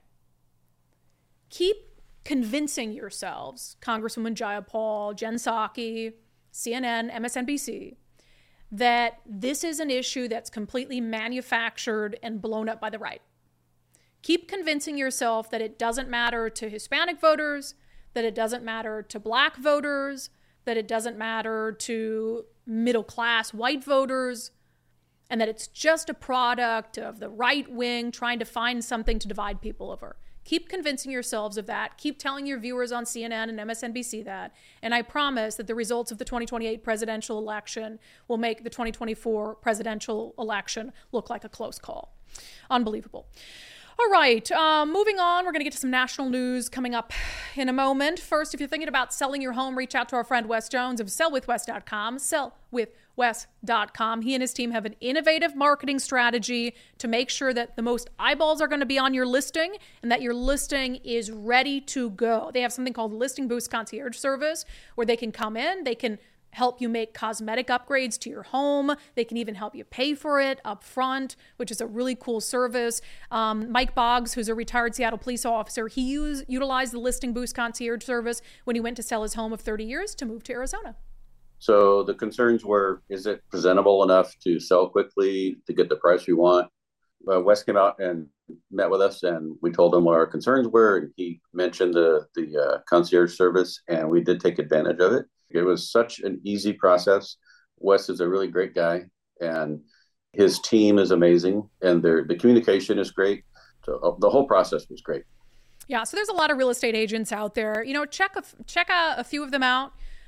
Keep convincing yourselves, Congresswoman Jayapal, Jen Psaki, CNN, MSNBC, that this is an issue that's completely manufactured and blown up by the right. Keep convincing yourself that it doesn't matter to Hispanic voters, that it doesn't matter to Black voters, that it doesn't matter to middle-class white voters, and that it's just a product of the right wing trying to find something to divide people over. Keep convincing yourselves of that. Keep telling your viewers on CNN and MSNBC that. And I promise that the results of the 2028 presidential election will make the 2024 presidential election look like a close call. Unbelievable. All right, moving on. We're going to get to some national news coming up in a moment. First, if you're thinking about selling your home, reach out to our friend Wes Jones of sellwithwes.com. Sellwithwes.com. He and his team have an innovative marketing strategy to make sure that the most eyeballs are going to be on your listing and that your listing is ready to go. They have something called Listing Boost Concierge Service where they can come in, they can help you make cosmetic upgrades to your home. They can even help you pay for it up front, which is a really cool service. Mike Boggs, who's a retired Seattle police officer, he utilized the Listing Boost Concierge Service when he went to sell his home of 30 years to move to Arizona. So the concerns were, is it presentable enough to sell quickly to get the price we want? Wes came out and met with us, and we told him what our concerns were. And he mentioned the concierge service, and we did take advantage of it. It was such an easy process. Wes is a really great guy, and his team is amazing, and the communication is great. So the whole process was great. Yeah, so there's a lot of real estate agents out there. Check a few of them out.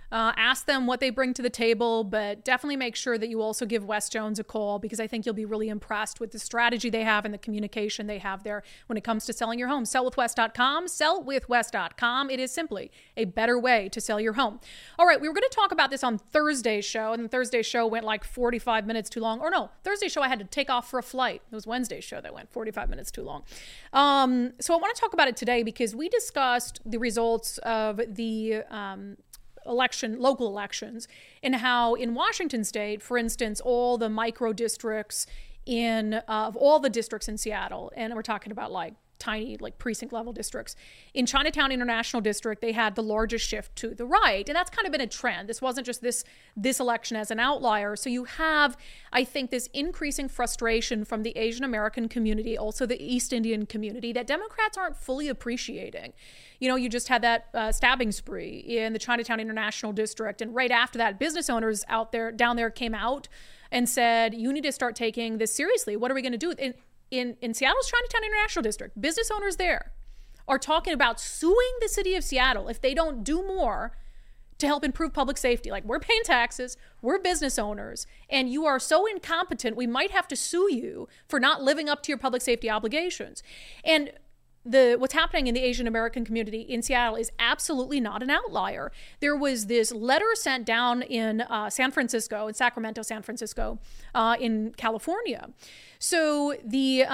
Ask them what they bring to the table, but definitely make sure that you also give Wes Jones a call, because I think you'll be really impressed with the strategy they have and the communication they have there when it comes to selling your home. Sellwithwes.com, sellwithwes.com. It is simply a better way to sell your home. All right, we were going to talk about this on Thursday's show, and the Thursday's show went like 45 minutes too long. Or no, Thursday's show I had to take off for a flight. It was Wednesday's show that went 45 minutes too long. So I want to talk about it today because we discussed the results of the local elections, and how in Washington state, for instance, all the micro districts of all the districts in Seattle, and we're talking about like tiny, like precinct level districts. In Chinatown International District, they had the largest shift to the right. And that's kind of been a trend. This wasn't just this election as an outlier. So you have, I think, this increasing frustration from the Asian American community, also the East Indian community, that Democrats aren't fully appreciating. You know, you just had that stabbing spree in the Chinatown International District. And right after that, business owners down there came out and said, you need to start taking this seriously. What are we going to do? In Seattle's Chinatown International District, business owners there are talking about suing the city of Seattle if they don't do more to help improve public safety. Like, we're paying taxes, we're business owners, and you are so incompetent, we might have to sue you for not living up to your public safety obligations. And what's happening in the Asian American community in Seattle is absolutely not an outlier. There was this letter sent down in Sacramento, San Francisco, in California. So the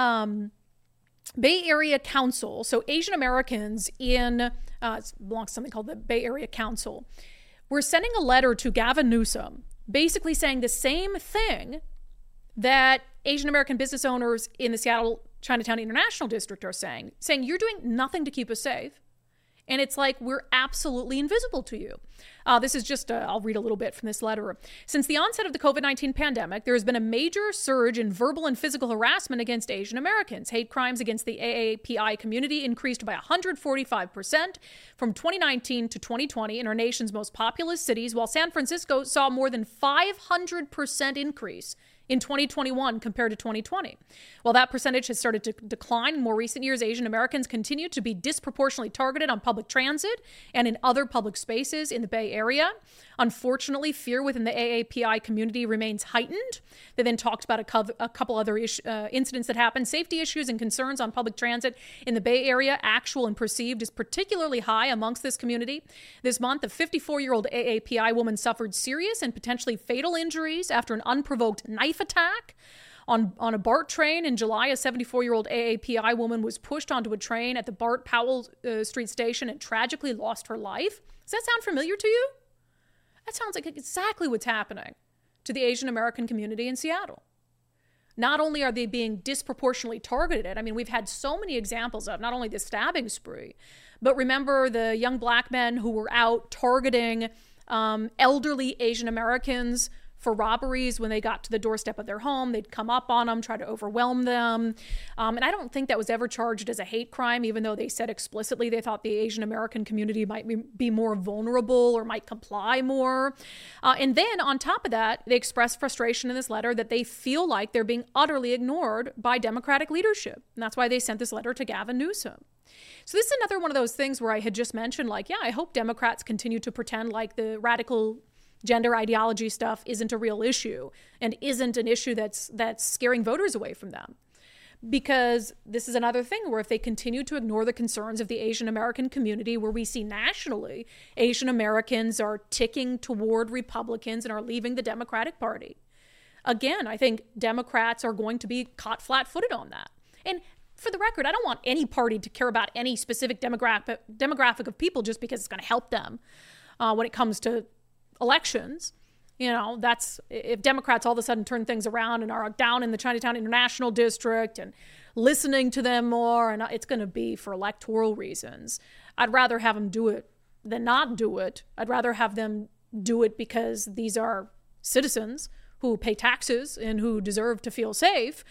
Bay Area Council, so Asian Americans it belongs to something called the Bay Area Council, were sending a letter to Gavin Newsom, basically saying the same thing that Asian American business owners in the Seattle Chinatown International District are saying you're doing nothing to keep us safe. And it's like, we're absolutely invisible to you. This is just, I'll read a little bit from this letter. Since the onset of the COVID-19 pandemic, there has been a major surge in verbal and physical harassment against Asian Americans. Hate crimes against the AAPI community increased by 145% from 2019 to 2020 in our nation's most populous cities, while San Francisco saw more than 500% increase in 2021 compared to 2020. While that percentage has started to decline in more recent years, Asian Americans continue to be disproportionately targeted on public transit and in other public spaces in the Bay Area. Unfortunately, fear within the AAPI community remains heightened. They then talked about a couple other incidents that happened. Safety issues and concerns on public transit in the Bay Area, actual and perceived, is particularly high amongst this community. This month, a 54-year-old AAPI woman suffered serious and potentially fatal injuries after an unprovoked knife attack. On a BART train in July, a 74-year-old AAPI woman was pushed onto a train at the BART Powell Street station and tragically lost her life. Does that sound familiar to you? That sounds like exactly what's happening to the Asian American community in Seattle. Not only are they being disproportionately targeted, I mean, we've had so many examples of not only the stabbing spree, but remember the young black men who were out targeting elderly Asian Americans for robberies when they got to the doorstep of their home. They'd come up on them, try to overwhelm them. And I don't think that was ever charged as a hate crime, even though they said explicitly they thought the Asian American community might be more vulnerable or might comply more. And then on top of that, they expressed frustration in this letter that they feel like they're being utterly ignored by Democratic leadership. And that's why they sent this letter to Gavin Newsom. So this is another one of those things where I had just mentioned, like, yeah, I hope Democrats continue to pretend like the radical gender ideology stuff isn't a real issue and isn't an issue that's scaring voters away from them. Because this is another thing where if they continue to ignore the concerns of the Asian American community, where we see nationally Asian Americans are ticking toward Republicans and are leaving the Democratic Party, again, I think Democrats are going to be caught flat-footed on that. And for the record, I don't want any party to care about any specific demographic of people just because it's going to help them when it comes to elections. You know, that's if Democrats all of a sudden turn things around and are down in the Chinatown International District and listening to them more, and it's going to be for electoral reasons. I'd rather have them do it than not do it. I'd rather have them do it because these are citizens who pay taxes and who deserve to feel safe.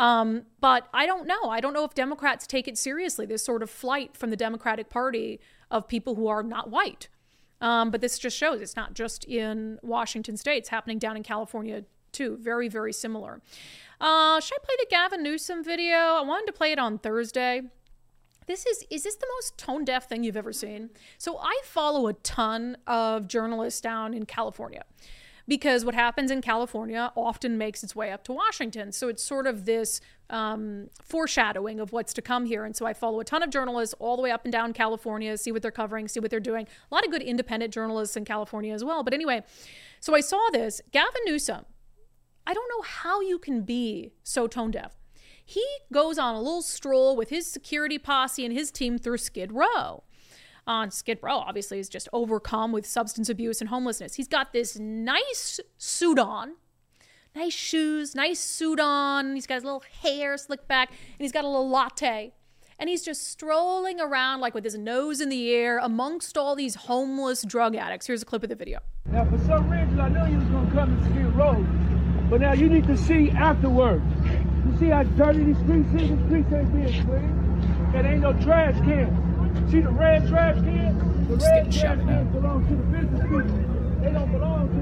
But I don't know. I don't know if Democrats take it seriously, this sort of flight from the Democratic Party of people who are not white. But this just shows it's not just in Washington state. It's happening down in California, too. Very, very similar. Should I play the Gavin Newsom video? I wanted to play it on Thursday. is this the most tone deaf thing you've ever seen? So I follow a ton of journalists down in California, because what happens in California often makes its way up to Washington. So it's sort of this foreshadowing of what's to come here. And so I follow a ton of journalists all the way up and down California, see what they're covering, see what they're doing. A lot of good independent journalists in California as well. But anyway, so I saw this. Gavin Newsom, I don't know how you can be so tone deaf. He goes on a little stroll with his security posse and his team through Skid Row. Skid Row, obviously, is just overcome with substance abuse and homelessness. He's got this nice suit on, nice shoes, nice suit on. He's got his little hair slicked back, and he's got a little latte. And he's just strolling around like with his nose in the air amongst all these homeless drug addicts. Here's a clip of the video. Now, for some reason, I know you was going to come to Skid Row, but now you need to see afterwards. You see how dirty these streets is? The streets ain't being clean. There ain't no trash can. See the red trash can? The red trash cans belong to the business people. They don't belong to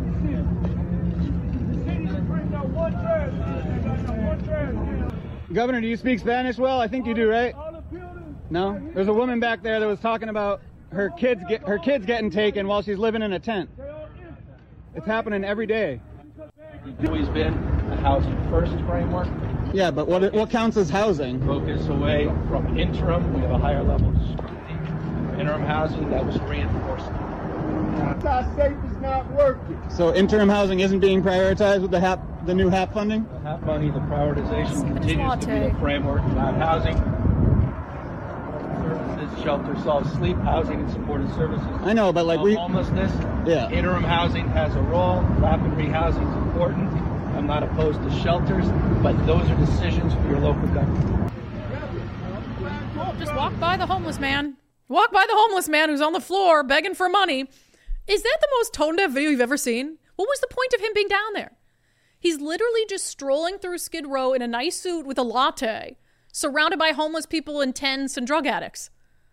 the city. The city just brings out one trash can. They got one trash can. Governor, do you speak Spanish well? I think you do, right? No? There's a woman back there that was talking about her kids getting taken while she's living in a tent. It's happening every day. It's always been a housing first framework. Yeah, but what counts as housing? Focus away from interim. We have a higher level of scrutiny. Interim housing, that was reinforced. Not safe is not working. So interim housing isn't being prioritized with the new HAP funding? The HAP money, the prioritization continues to be a framework about housing. Services, shelter, solve sleep, housing, and supportive services. I know, but like homelessness, yeah. Interim housing has a role. Rapid rehousing is important. I'm not opposed to shelters, but those are decisions for your local government. Just walk by the homeless man. Walk by the homeless man who's on the floor begging for money. Is that the most tone-deaf video you've ever seen? What was the point of him being down there? He's literally just strolling through Skid Row in a nice suit with a latte, surrounded by homeless people in tents and drug addicts.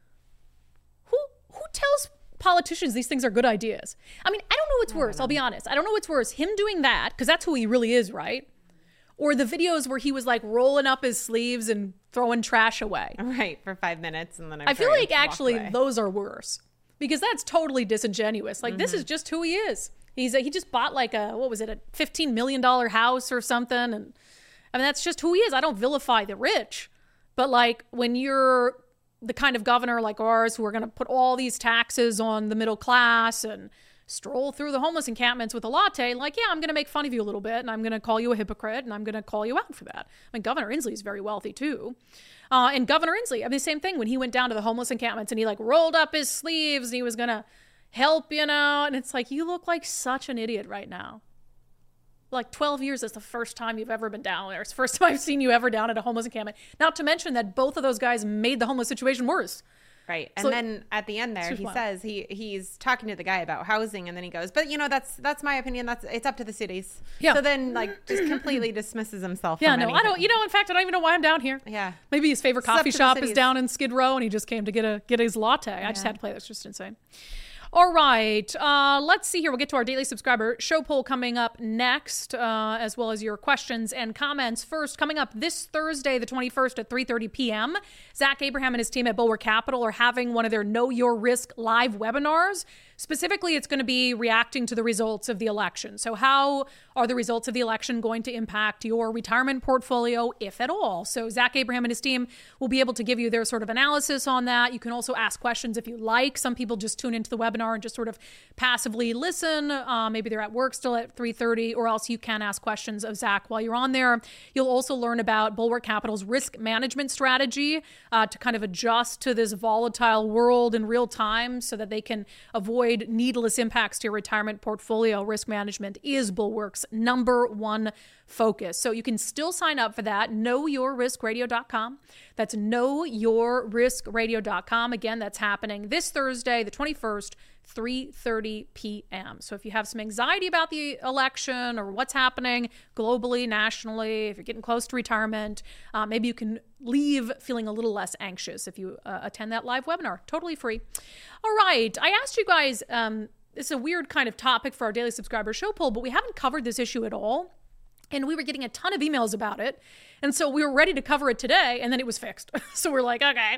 Who tells politicians these things are good ideas? I mean, I don't know what's worse. I'll be honest. I don't know what's worse. Him doing that, because that's who he really is, right? Or the videos where he was like rolling up his sleeves and throwing trash away. Right, for 5 minutes. And then I feel like actually those are worse, because that's totally disingenuous. Like, this is just who he is. He just bought like a $15 million house or something. And I mean, that's just who he is. I don't vilify the rich, but like when you're the kind of governor like ours who are going to put all these taxes on the middle class and stroll through the homeless encampments with a latte, like, yeah, I'm going to make fun of you a little bit, and I'm going to call you a hypocrite, and I'm going to call you out for that. I mean, Governor Inslee is very wealthy too. And Governor Inslee, I mean, the same thing when he went down to the homeless encampments and he like rolled up his sleeves and he was going to help, and it's like, you look like such an idiot right now. Like 12 years is the first time you've ever been down there. It's the first time I've seen you ever down at a homeless encampment. Not to mention that both of those guys made the homeless situation worse. Right. And so, then at the end there, he says he's talking to the guy about housing, and then he goes, but that's my opinion. It's up to the cities. Yeah. So then like just completely dismisses himself. Yeah, from no, anything. I don't, in fact, I don't even know why I'm down here. Yeah. Maybe his favorite coffee shop is down in Skid Row and he just came to get his latte. I just had to play that. It's just insane. All right, let's see here. We'll get to our daily subscriber show poll coming up next, as well as your questions and comments. First, coming up this Thursday, the 21st at 3:30 p.m., Zach Abraham and his team at Bulwark Capital are having one of their Know Your Risk live webinars. Specifically, it's going to be reacting to the results of the election. So how are the results of the election going to impact your retirement portfolio, if at all? So Zach Abraham and his team will be able to give you their sort of analysis on that. You can also ask questions if you like. Some people just tune into the webinar and just sort of passively listen. Maybe they're at work still at 3:30, or else you can ask questions of Zach while you're on there. You'll also learn about Bulwark Capital's risk management strategy to kind of adjust to this volatile world in real time so that they can avoid needless impacts to your retirement portfolio. Risk management is Bulwark's #1 focus. So you can still sign up for that. KnowYourRiskRadio.com. That's KnowYourRiskRadio.com. Again, that's happening this Thursday, the 21st, 3:30 p.m. So if you have some anxiety about the election or what's happening globally, nationally, if you're getting close to retirement, maybe you can leave feeling a little less anxious if you attend that live webinar. Totally free. All right. I asked you guys, it's a weird kind of topic for our daily subscriber show poll, but we haven't covered this issue at all. And we were getting a ton of emails about it. And so we were ready to cover it today, and then it was fixed. So we're like, okay.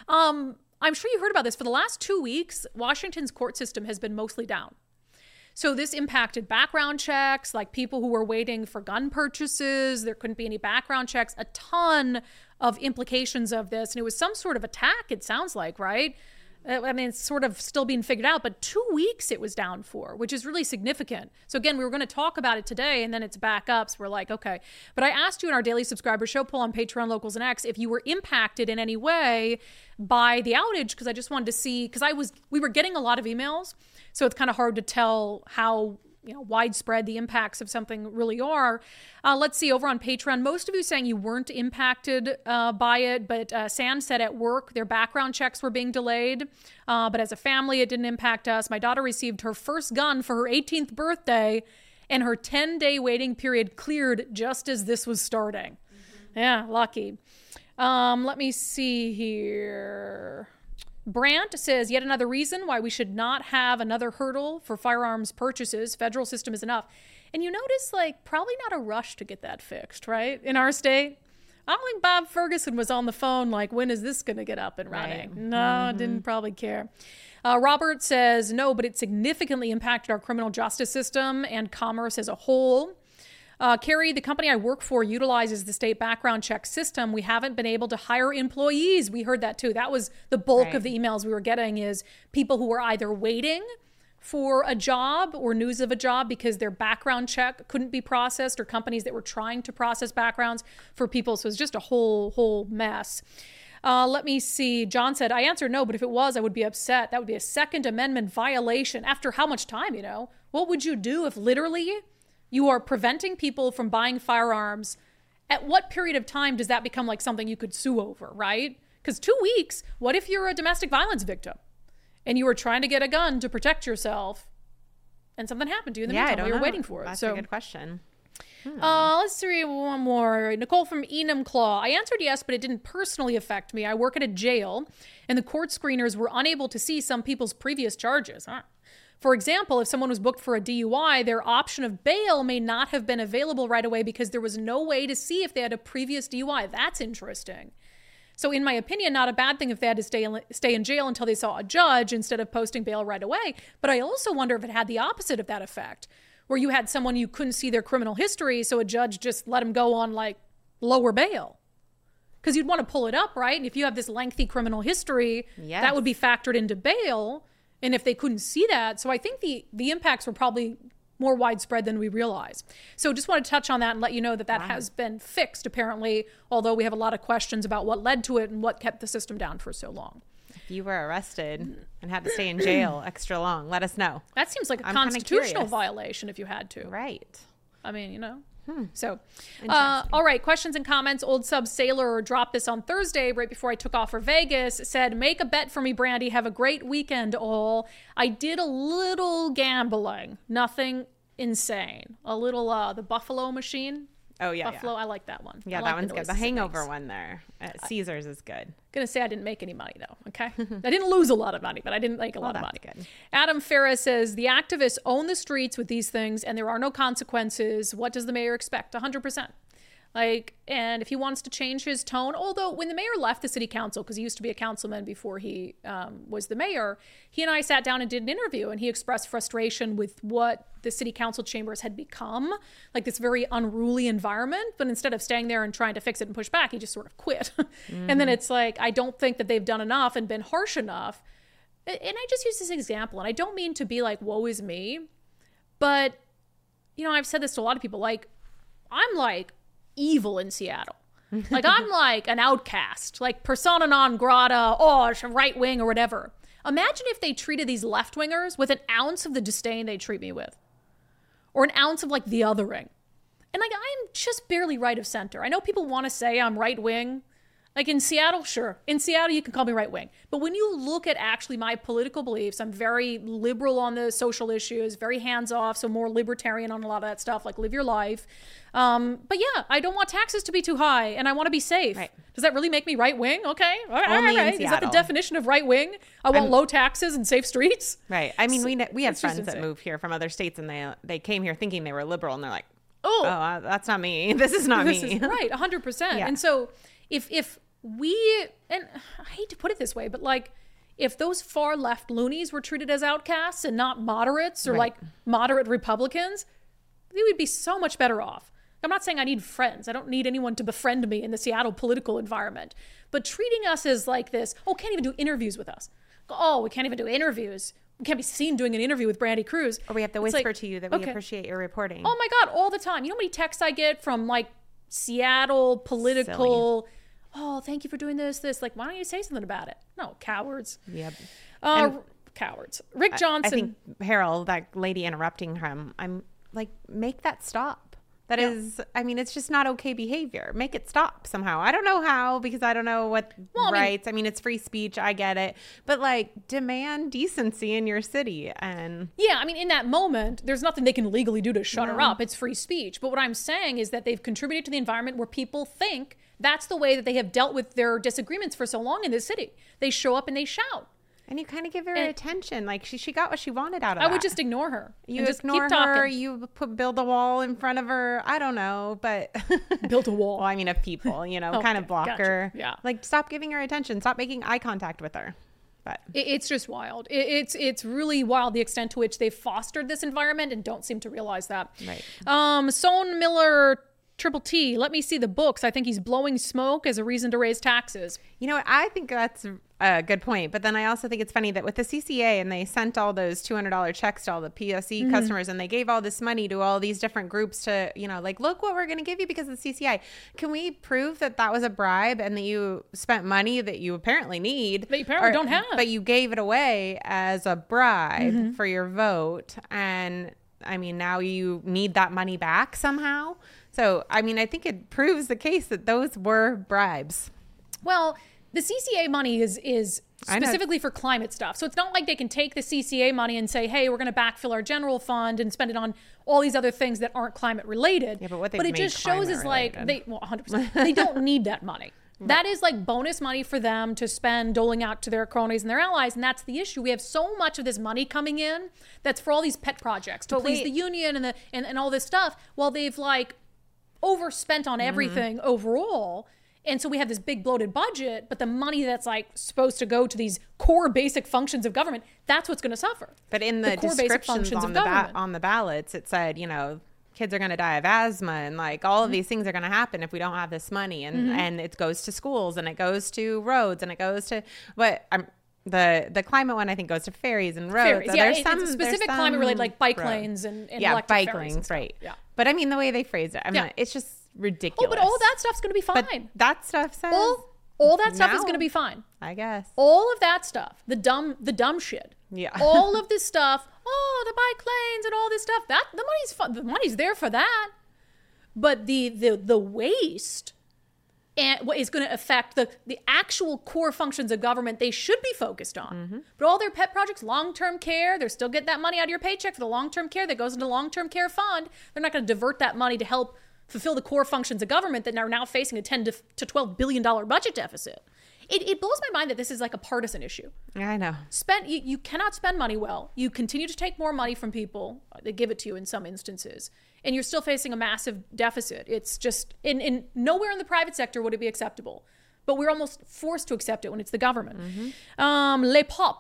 I'm sure you heard about this. For the last 2 weeks, Washington's court system has been mostly down. So this impacted background checks, like people who were waiting for gun purchases. There couldn't be any background checks, a ton of implications of this. And it was some sort of attack, it sounds like, right? I mean, it's sort of still being figured out, but 2 weeks it was down for, which is really significant. So again, we were going to talk about it today, and then it's back up. So we're like, okay. But I asked you in our daily subscriber show poll on Patreon, Locals, and X if you were impacted in any way by the outage, because I just wanted to see, because we were getting a lot of emails, so it's kind of hard to tell how widespread the impacts of something really are. Let's see, over on Patreon, most of you saying you weren't impacted by it, but Sam said at work their background checks were being delayed. But as a family, it didn't impact us. My daughter received her first gun for her 18th birthday, and her 10-day waiting period cleared just as this was starting. Mm-hmm. Yeah, lucky. Let me see here. Brandt says, yet another reason why we should not have another hurdle for firearms purchases. Federal system is enough. And you notice, probably not a rush to get that fixed, right? In our state. I don't think Bob Ferguson was on the phone when is this going to get up and running? Right. No, didn't probably care. Robert says, no, but it significantly impacted our criminal justice system and commerce as a whole. Carrie, the company I work for utilizes the state background check system. We haven't been able to hire employees. We heard that too. That was the bulk of the emails we were getting, is people who were either waiting for a job or news of a job because their background check couldn't be processed, or companies that were trying to process backgrounds for people. So it was just a whole mess. Let me see. John said, I answered no, but if it was, I would be upset. That would be a Second Amendment violation. After how much time, What would you do if literally you are preventing people from buying firearms? At what period of time does that become something you could sue over, right? Because 2 weeks, what if you're a domestic violence victim and you were trying to get a gun to protect yourself and something happened to you in the meantime while you're waiting for it? That's a good question. Let's see one more. Nicole from Enumclaw. I answered yes, but it didn't personally affect me. I work at a jail, and the court screeners were unable to see some people's previous charges. For example, if someone was booked for a DUI, their option of bail may not have been available right away because there was no way to see if they had a previous DUI. That's interesting. So in my opinion, not a bad thing if they had to stay in jail until they saw a judge instead of posting bail right away. But I also wonder if it had the opposite of that effect, where you had someone you couldn't see their criminal history, so a judge just let them go on lower bail. Because you'd want to pull it up, right? And if you have this lengthy criminal history, that would be factored into bail. And if they couldn't see that, so I think the impacts were probably more widespread than we realize. So just want to touch on that and let you know that has been fixed, apparently, although we have a lot of questions about what led to it and what kept the system down for so long. If you were arrested and had to stay in jail extra long, let us know. That seems like a constitutional violation if you had to. Right. I mean, So, all right, questions and comments. Old Sub Sailor dropped this on Thursday right before I took off for Vegas. Said, make a bet for me, Brandy. Have a great weekend, all. I did a little gambling. Nothing insane. A little, the Buffalo machine. Oh, yeah. Buffalo, I like that one. Yeah, that one's good. The Hangover one there at Caesars is good. Gonna say I didn't make any money, though, okay? I didn't lose a lot of money, but I didn't make a lot of money. Good. Adam Ferris says, the activists own the streets with these things, and there are no consequences. What does the mayor expect? 100%. And if he wants to change his tone, although when the mayor left the city council, because he used to be a councilman before he was the mayor, he and I sat down and did an interview, and he expressed frustration with what the city council chambers had become, this very unruly environment. But instead of staying there and trying to fix it and push back, he just sort of quit. And then it's I don't think that they've done enough and been harsh enough. And I just use this example, and I don't mean to be woe is me, but, I've said this to a lot of people, I'm evil in Seattle. I'm an outcast, persona non grata, it's a right wing or whatever. Imagine if they treated these left wingers with an ounce of the disdain they treat me with, or an ounce of the othering. And I'm just barely right of center. I know people want to say I'm right wing. In Seattle, sure. In Seattle, you can call me right wing. But when you look at actually my political beliefs, I'm very liberal on the social issues, very hands off, so more libertarian on a lot of that stuff, live your life. But yeah, I don't want taxes to be too high, and I want to be safe. Right. Does that really make me right wing? Okay. All right. Is that the definition of right wing? I want low taxes and safe streets? Right. I mean, we have friends that move here from other states, and they came here thinking they were liberal, and they're like, That's not me. This is not me. Right, 100%. Yeah. And so if we, and I hate to put it this way, but like, if those far left loonies were treated as outcasts and not moderates or like moderate Republicans, we would be so much better off. I'm not saying I need friends. I don't need anyone to befriend me in the Seattle political environment. But treating us as like this, can't even do interviews with us. We can't even do interviews. We can't be seen doing an interview with Brandy Cruz. Or we have to whisper to you that we appreciate your reporting. Oh my God, all the time. You know how many texts I get from like Seattle political... Silly. Oh, thank you for doing this. Like, why don't you say something about it? No, cowards. Yep. Cowards. Rick Johnson. I think Harold, that lady interrupting him, I'm like, make that stop. That is, I mean, it's just not okay behavior. Make it stop somehow. I don't know how, because I don't know what rights. I mean, it's free speech. I get it. But like, demand decency in your city. And yeah, I mean, in that moment, there's nothing they can legally do to shut her up. It's free speech. But what I'm saying is that they've contributed to the environment where people think that's the way that they have dealt with their disagreements for so long in this city. They show up and they shout. And you kind of give her attention. Like she got what she wanted out of that. I would just ignore her. You just ignore her. You build a wall in front of her. I don't know, but build a wall. Well, I mean, of people, kind of block her. Yeah. Like stop giving her attention. Stop making eye contact with her. But it's just wild. It's really wild the extent to which they've fostered this environment and don't seem to realize that. Right. Son Miller Triple T, let me see the books. I think he's blowing smoke as a reason to raise taxes. You know what? I think that's a good point. But then I also think it's funny that with the CCA and they sent all those $200 checks to all the PSE customers and they gave all this money to all these different groups to, like, look what we're going to give you because of the CCI. Can we prove that that was a bribe and that you spent money that you apparently need? That you apparently don't have. But you gave it away as a bribe for your vote. And I mean, now you need that money back somehow. So, I mean, I think it proves the case that those were bribes. Well, the CCA money is specifically for climate stuff. So it's not like they can take the CCA money and say, hey, we're going to backfill our general fund and spend it on all these other things that aren't climate related. Yeah, but it just shows is like, 100%, they don't need that money. Right. That is like bonus money for them to spend doling out to their cronies and their allies. And that's the issue. We have so much of this money coming in that's for all these pet projects to please the union and all this stuff while they've like overspent on everything overall. And so we have this big bloated budget, but the money that's like supposed to go to these core basic functions of government, that's what's going to suffer. But in the descriptions on the ballots, it said, kids are going to die of asthma and like all of these things are going to happen if we don't have this money. And and it goes to schools and it goes to roads and it goes to the climate one I think goes to ferries and roads. Yeah, it's specific climate related like bike lanes and electric ferries. Right. Yeah. But I mean the way they phrase it, it's just ridiculous. Oh, but all that stuff's going to be fine. But that stuff says all that stuff is going to be fine. I guess. All of that stuff, the dumb shit. Yeah. All of this stuff, the bike lanes and all this stuff, that the money's there for that. But the waste and what is going to affect the actual core functions of government they should be focused on. But all their pet projects, long-term care, they're still getting that money out of your paycheck for the long-term care that goes into long-term care fund. They're not going to divert that money to help fulfill the core functions of government that are now facing a $10 to $12 billion budget deficit. It blows my mind that this is like a partisan issue. I know. You cannot spend money well. You continue to take more money from people. They give it to you in some instances. And you're still facing a massive deficit. It's just, in nowhere in the private sector would it be acceptable. But we're almost forced to accept it when it's the government. Les Pop.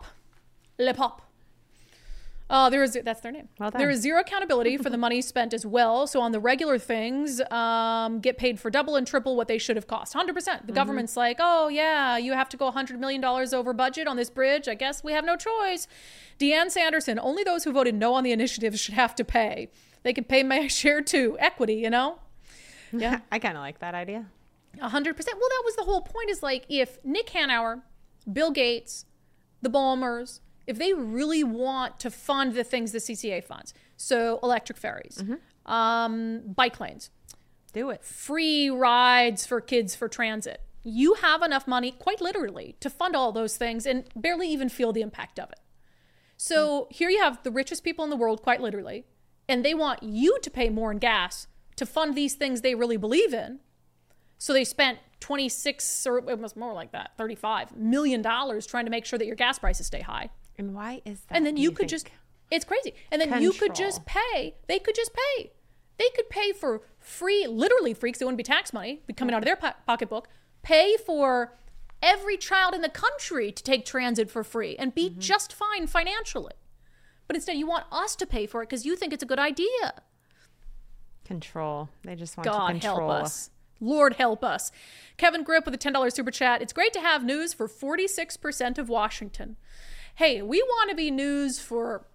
That's their name. Well done. There is zero accountability for the money spent as well. So on the regular things, get paid for double and triple what they should have cost. 100%. The government's like, oh yeah, you have to go $100 million over budget on this bridge. I guess we have no choice. Deanne Sanderson, only those who voted no on the initiative should have to pay. They can pay my share too. Equity, Yeah. I kind of like that idea. 100%. Well, that was the whole point is like if Nick Hanauer, Bill Gates, the Ballmers, if they really want to fund the things the CCA funds, so electric ferries, bike lanes, do it. Free rides for kids for transit. You have enough money, quite literally, to fund all those things and barely even feel the impact of it. So here you have the richest people in the world, quite literally, and they want you to pay more in gas to fund these things they really believe in. So they spent 26, or it was more like that, $35 million trying to make sure that your gas prices stay high. And why is that? And then you could just, it's crazy. And then you could just pay. They could just pay They could pay for free, literally free, because it wouldn't be tax money, be coming out of their pocketbook, pay for every child in the country to take transit for free and be just fine financially. But instead, you want us to pay for it because you think it's a good idea. Control. They just want God to control help us. Lord help us. Kevin Grip with a $10 super chat. It's great to have news for 46% of Washington. Hey, we want to be news for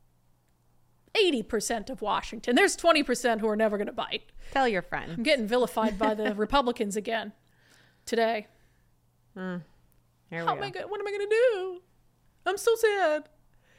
80% of Washington. There's 20% who are never going to bite. Tell your friends. I'm getting vilified by the Republicans again today. Here we What go. am I going to do? I'm so sad.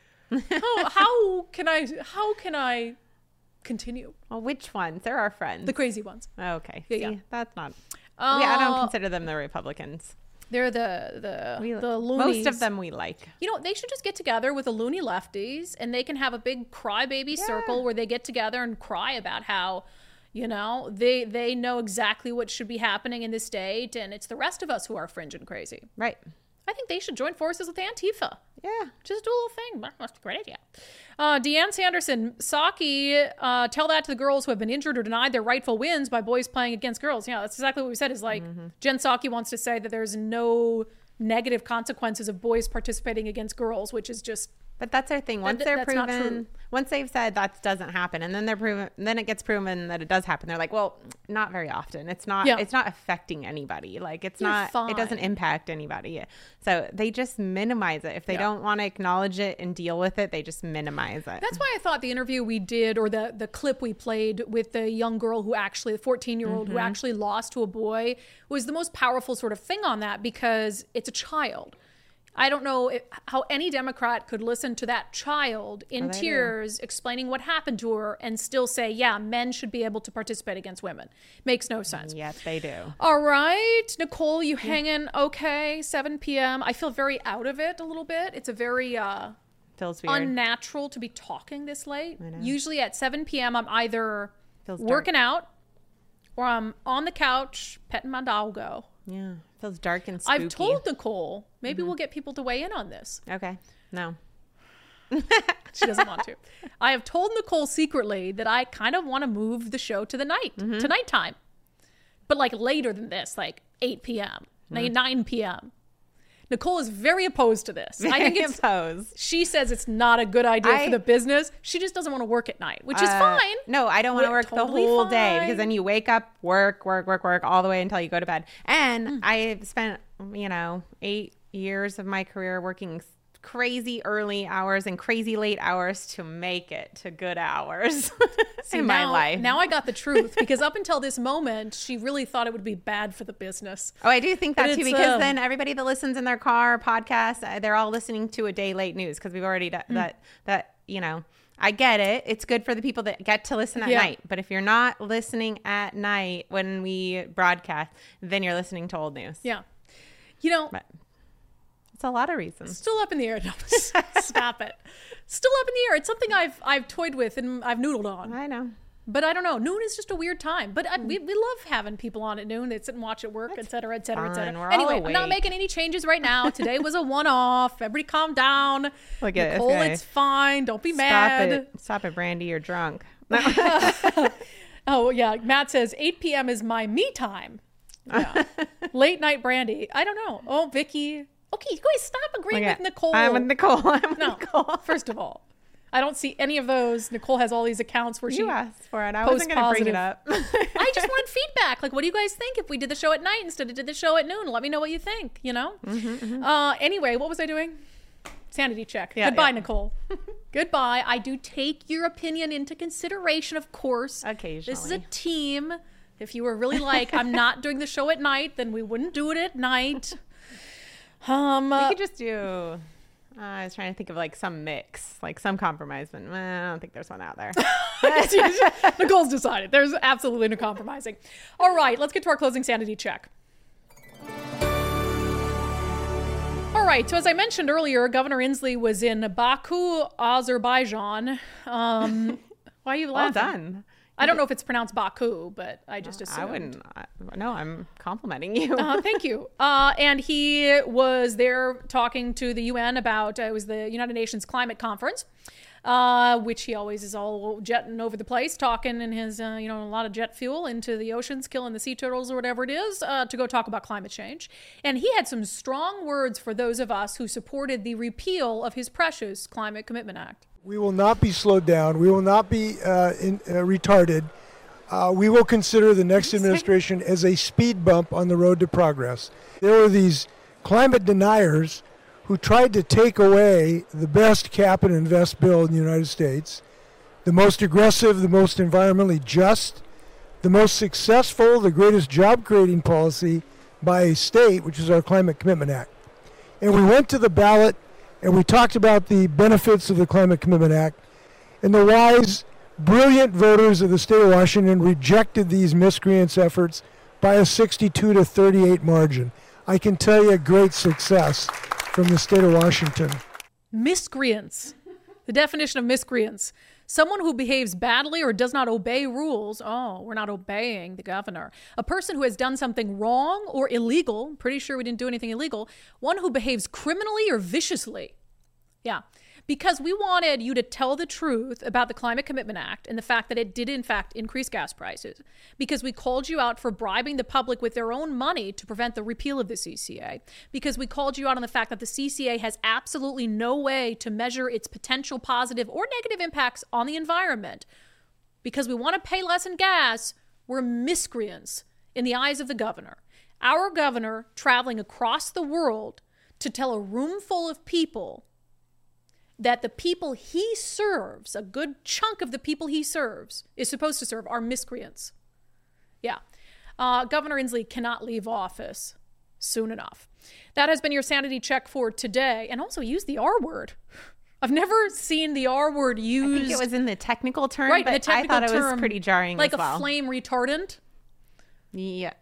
How can I continue? Well, which ones? They're our friends. The crazy ones. Okay. Yeah, See, yeah. that's not. I don't consider them the Republicans. They're the loonies. Most of them we like. You know, they should just get together with the loony lefties and they can have a big crybaby circle where they get together and cry about how, you know, they know exactly what should be happening in this state and it's the rest of us who are fringe and crazy. Right. I think they should join forces with Antifa. Yeah. Just do a little thing. That's a great idea. Deanne Sanderson, Psaki, tell that to the girls who have been injured or denied their rightful wins by boys playing against girls. Yeah, that's exactly what we said is like, Jen Psaki wants to say that there's no negative consequences of boys participating against girls, which is just... But that's their thing. Once they're proven, once they've said that doesn't happen, and then they're proven, then it gets proven that it does happen. They're like, well, not very often. It's not. Yeah. It's not affecting anybody. Like it's You're not. fine. It doesn't impact anybody. So they just minimize it. If they don't want to acknowledge it and deal with it, they just minimize it. That's why I thought the interview we did, or the clip we played with the young girl who actually, the 14-year-old who actually lost to a boy, was the most powerful sort of thing on that because it's a child. I don't know how any Democrat could listen to that child in tears explaining what happened to her and still say, yeah, men should be able to participate against women. Makes no sense. Yes, they do. All right. Nicole, you hanging okay? 7 p.m. I feel very out of it a little bit. It's a very feels weird. Unnatural to be talking this late. Usually at 7 p.m. I'm either Feels working out or I'm on the couch petting my doggo. Yeah. Feels dark and spooky. I've told Nicole, maybe we'll get people to weigh in on this. Okay. No. She doesn't want to. I have told Nicole secretly that I kind of want to move the show to the night, to nighttime. But like later than this, like 8 p.m., 9 p.m. Nicole is very opposed to this. I think it's opposed. She says it's not a good idea for the business. She just doesn't want to work at night, which is fine. No, I don't want to work Totally the whole day fine. because then you wake up, work all the way until you go to bed. And I've spent, 8 years of my career working crazy early hours and crazy late hours to make it to good hours in my life. Now I got the truth because up until this moment, she really thought it would be bad for the business. Oh, I do think that But too, it's, because then everybody that listens in their car podcast, they're all listening to a day late news because we've already I get it. It's good for the people that get to listen at night. But if you're not listening at night when we broadcast, then you're listening to old news. Yeah. But it's a lot of reasons. Still up in the air. No, stop it. Still up in the air. It's something I've toyed with and I've noodled on. I know. But I don't know. Noon is just a weird time. But we love having people on at noon that sit and watch at work, et cetera, et cetera, et fun. cetera. We're all Anyway, I'm not awake. making any changes right now. Today was a one-off. Everybody calm down. Look at Nicole, this guy. it's fine. Don't be mad. Stop it, Brandy. You're drunk. Oh, yeah. Matt says 8 p.m. is my me time. Yeah. Late night Brandy. I don't know. Oh, Vicky. Okay, you guys stop agreeing with Nicole. I'm with Nicole. No, first of all, I don't see any of those. Nicole has all these accounts where she asked for it. I posts wasn't going to bring it up. I just want feedback. Like, what do you guys think if we did the show at night instead of did the show at noon? Let me know what you think, Anyway, what was I doing? Sanity check. Yeah, Goodbye, yeah. Nicole. Goodbye. I do take your opinion into consideration, of course. Occasionally. This is a team. If you were really like, I'm not doing the show at night, then we wouldn't do it at night. We could just do... I was trying to think of like some mix, like some compromise, but I don't think there's one out there. Nicole's decided. There's absolutely no compromising. All right, let's get to our closing sanity check. All right, so as I mentioned earlier, Governor Inslee was in Baku, Azerbaijan. Why are you laughing? Well done. I don't know if it's pronounced Baku, but I just assumed. I wouldn't. No, I'm complimenting you. Thank you. And he was there talking to the UN about, it was the United Nations Climate Conference. which he always is all jetting over the place, talking in his, a lot of jet fuel into the oceans, killing the sea turtles or whatever it is, to go talk about climate change. And he had some strong words for those of us who supported the repeal of his precious Climate Commitment Act. We will not be slowed down. We will not be retarded. We will consider the next administration as a speed bump on the road to progress. There were these climate deniers who tried to take away the best cap and invest bill in the United States, the most aggressive, the most environmentally just, the most successful, the greatest job creating policy by a state, which is our Climate Commitment Act. And we went to the ballot and we talked about the benefits of the Climate Commitment Act, and the wise, brilliant voters of the state of Washington rejected these miscreants' efforts by a 62 to 38 margin. I can tell you a great success from the state of Washington. Miscreants. The definition of miscreants. Someone who behaves badly or does not obey rules. Oh, we're not obeying the governor. A person who has done something wrong or illegal. Pretty sure we didn't do anything illegal. One who behaves criminally or viciously. Yeah. Because we wanted you to tell the truth about the Climate Commitment Act and the fact that it did, in fact, increase gas prices. Because we called you out for bribing the public with their own money to prevent the repeal of the CCA. Because we called you out on the fact that the CCA has absolutely no way to measure its potential positive or negative impacts on the environment. Because we want to pay less in gas, we're miscreants in the eyes of the governor. Our governor traveling across the world to tell a room full of people that the people he serves, a good chunk of the people he serves, is supposed to serve, are miscreants. Yeah. Governor Inslee cannot leave office soon enough. That has been your sanity check for today. And also use the R word. I've never seen the R word used. I think it was in the technical term, right, but the technical I thought term, it was pretty jarring like as well. Like a flame retardant? Yeah.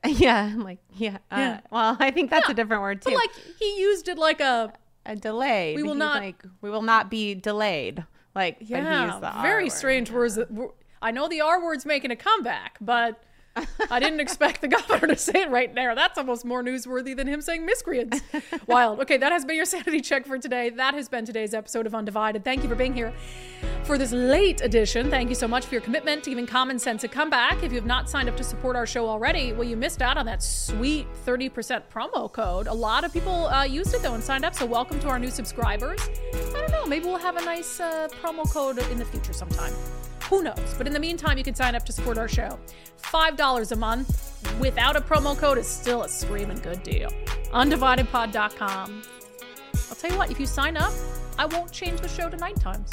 Well, I think that's a different word too. But like he used it like a delay. We will not be delayed. Like, yeah, but he used the R very word. strange words. I know the R word's making a comeback, but I didn't expect the governor to say it right there. That's almost more newsworthy than him saying miscreants. Wild. Okay, that has been your sanity check for today. That has been today's episode of Undivided. Thank you for being here for this late edition. Thank you so much for your commitment to giving Common Sense a comeback. If you have not signed up to support our show already, well, you missed out on that sweet 30% promo code. A lot of people used it, though, and signed up, so welcome to our new subscribers. I don't know, maybe we'll have a nice promo code in the future sometime. Who knows? But in the meantime, you can sign up to support our show. $5 a month without a promo code is still a screaming good deal. Undividedpod.com. I'll tell you what, if you sign up, I won't change the show to night times.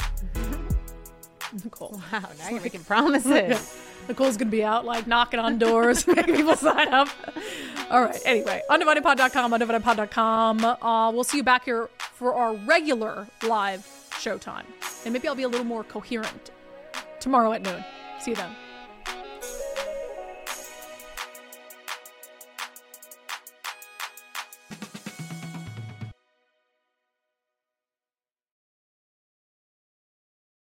Nicole. Wow, now you're making promises. Nicole's going to be out like knocking on doors, making people sign up. All right. Anyway, undividedpod.com, undividedpod.com. We'll see you back here for our regular live showtime. And maybe I'll be a little more coherent tomorrow at noon. See you then.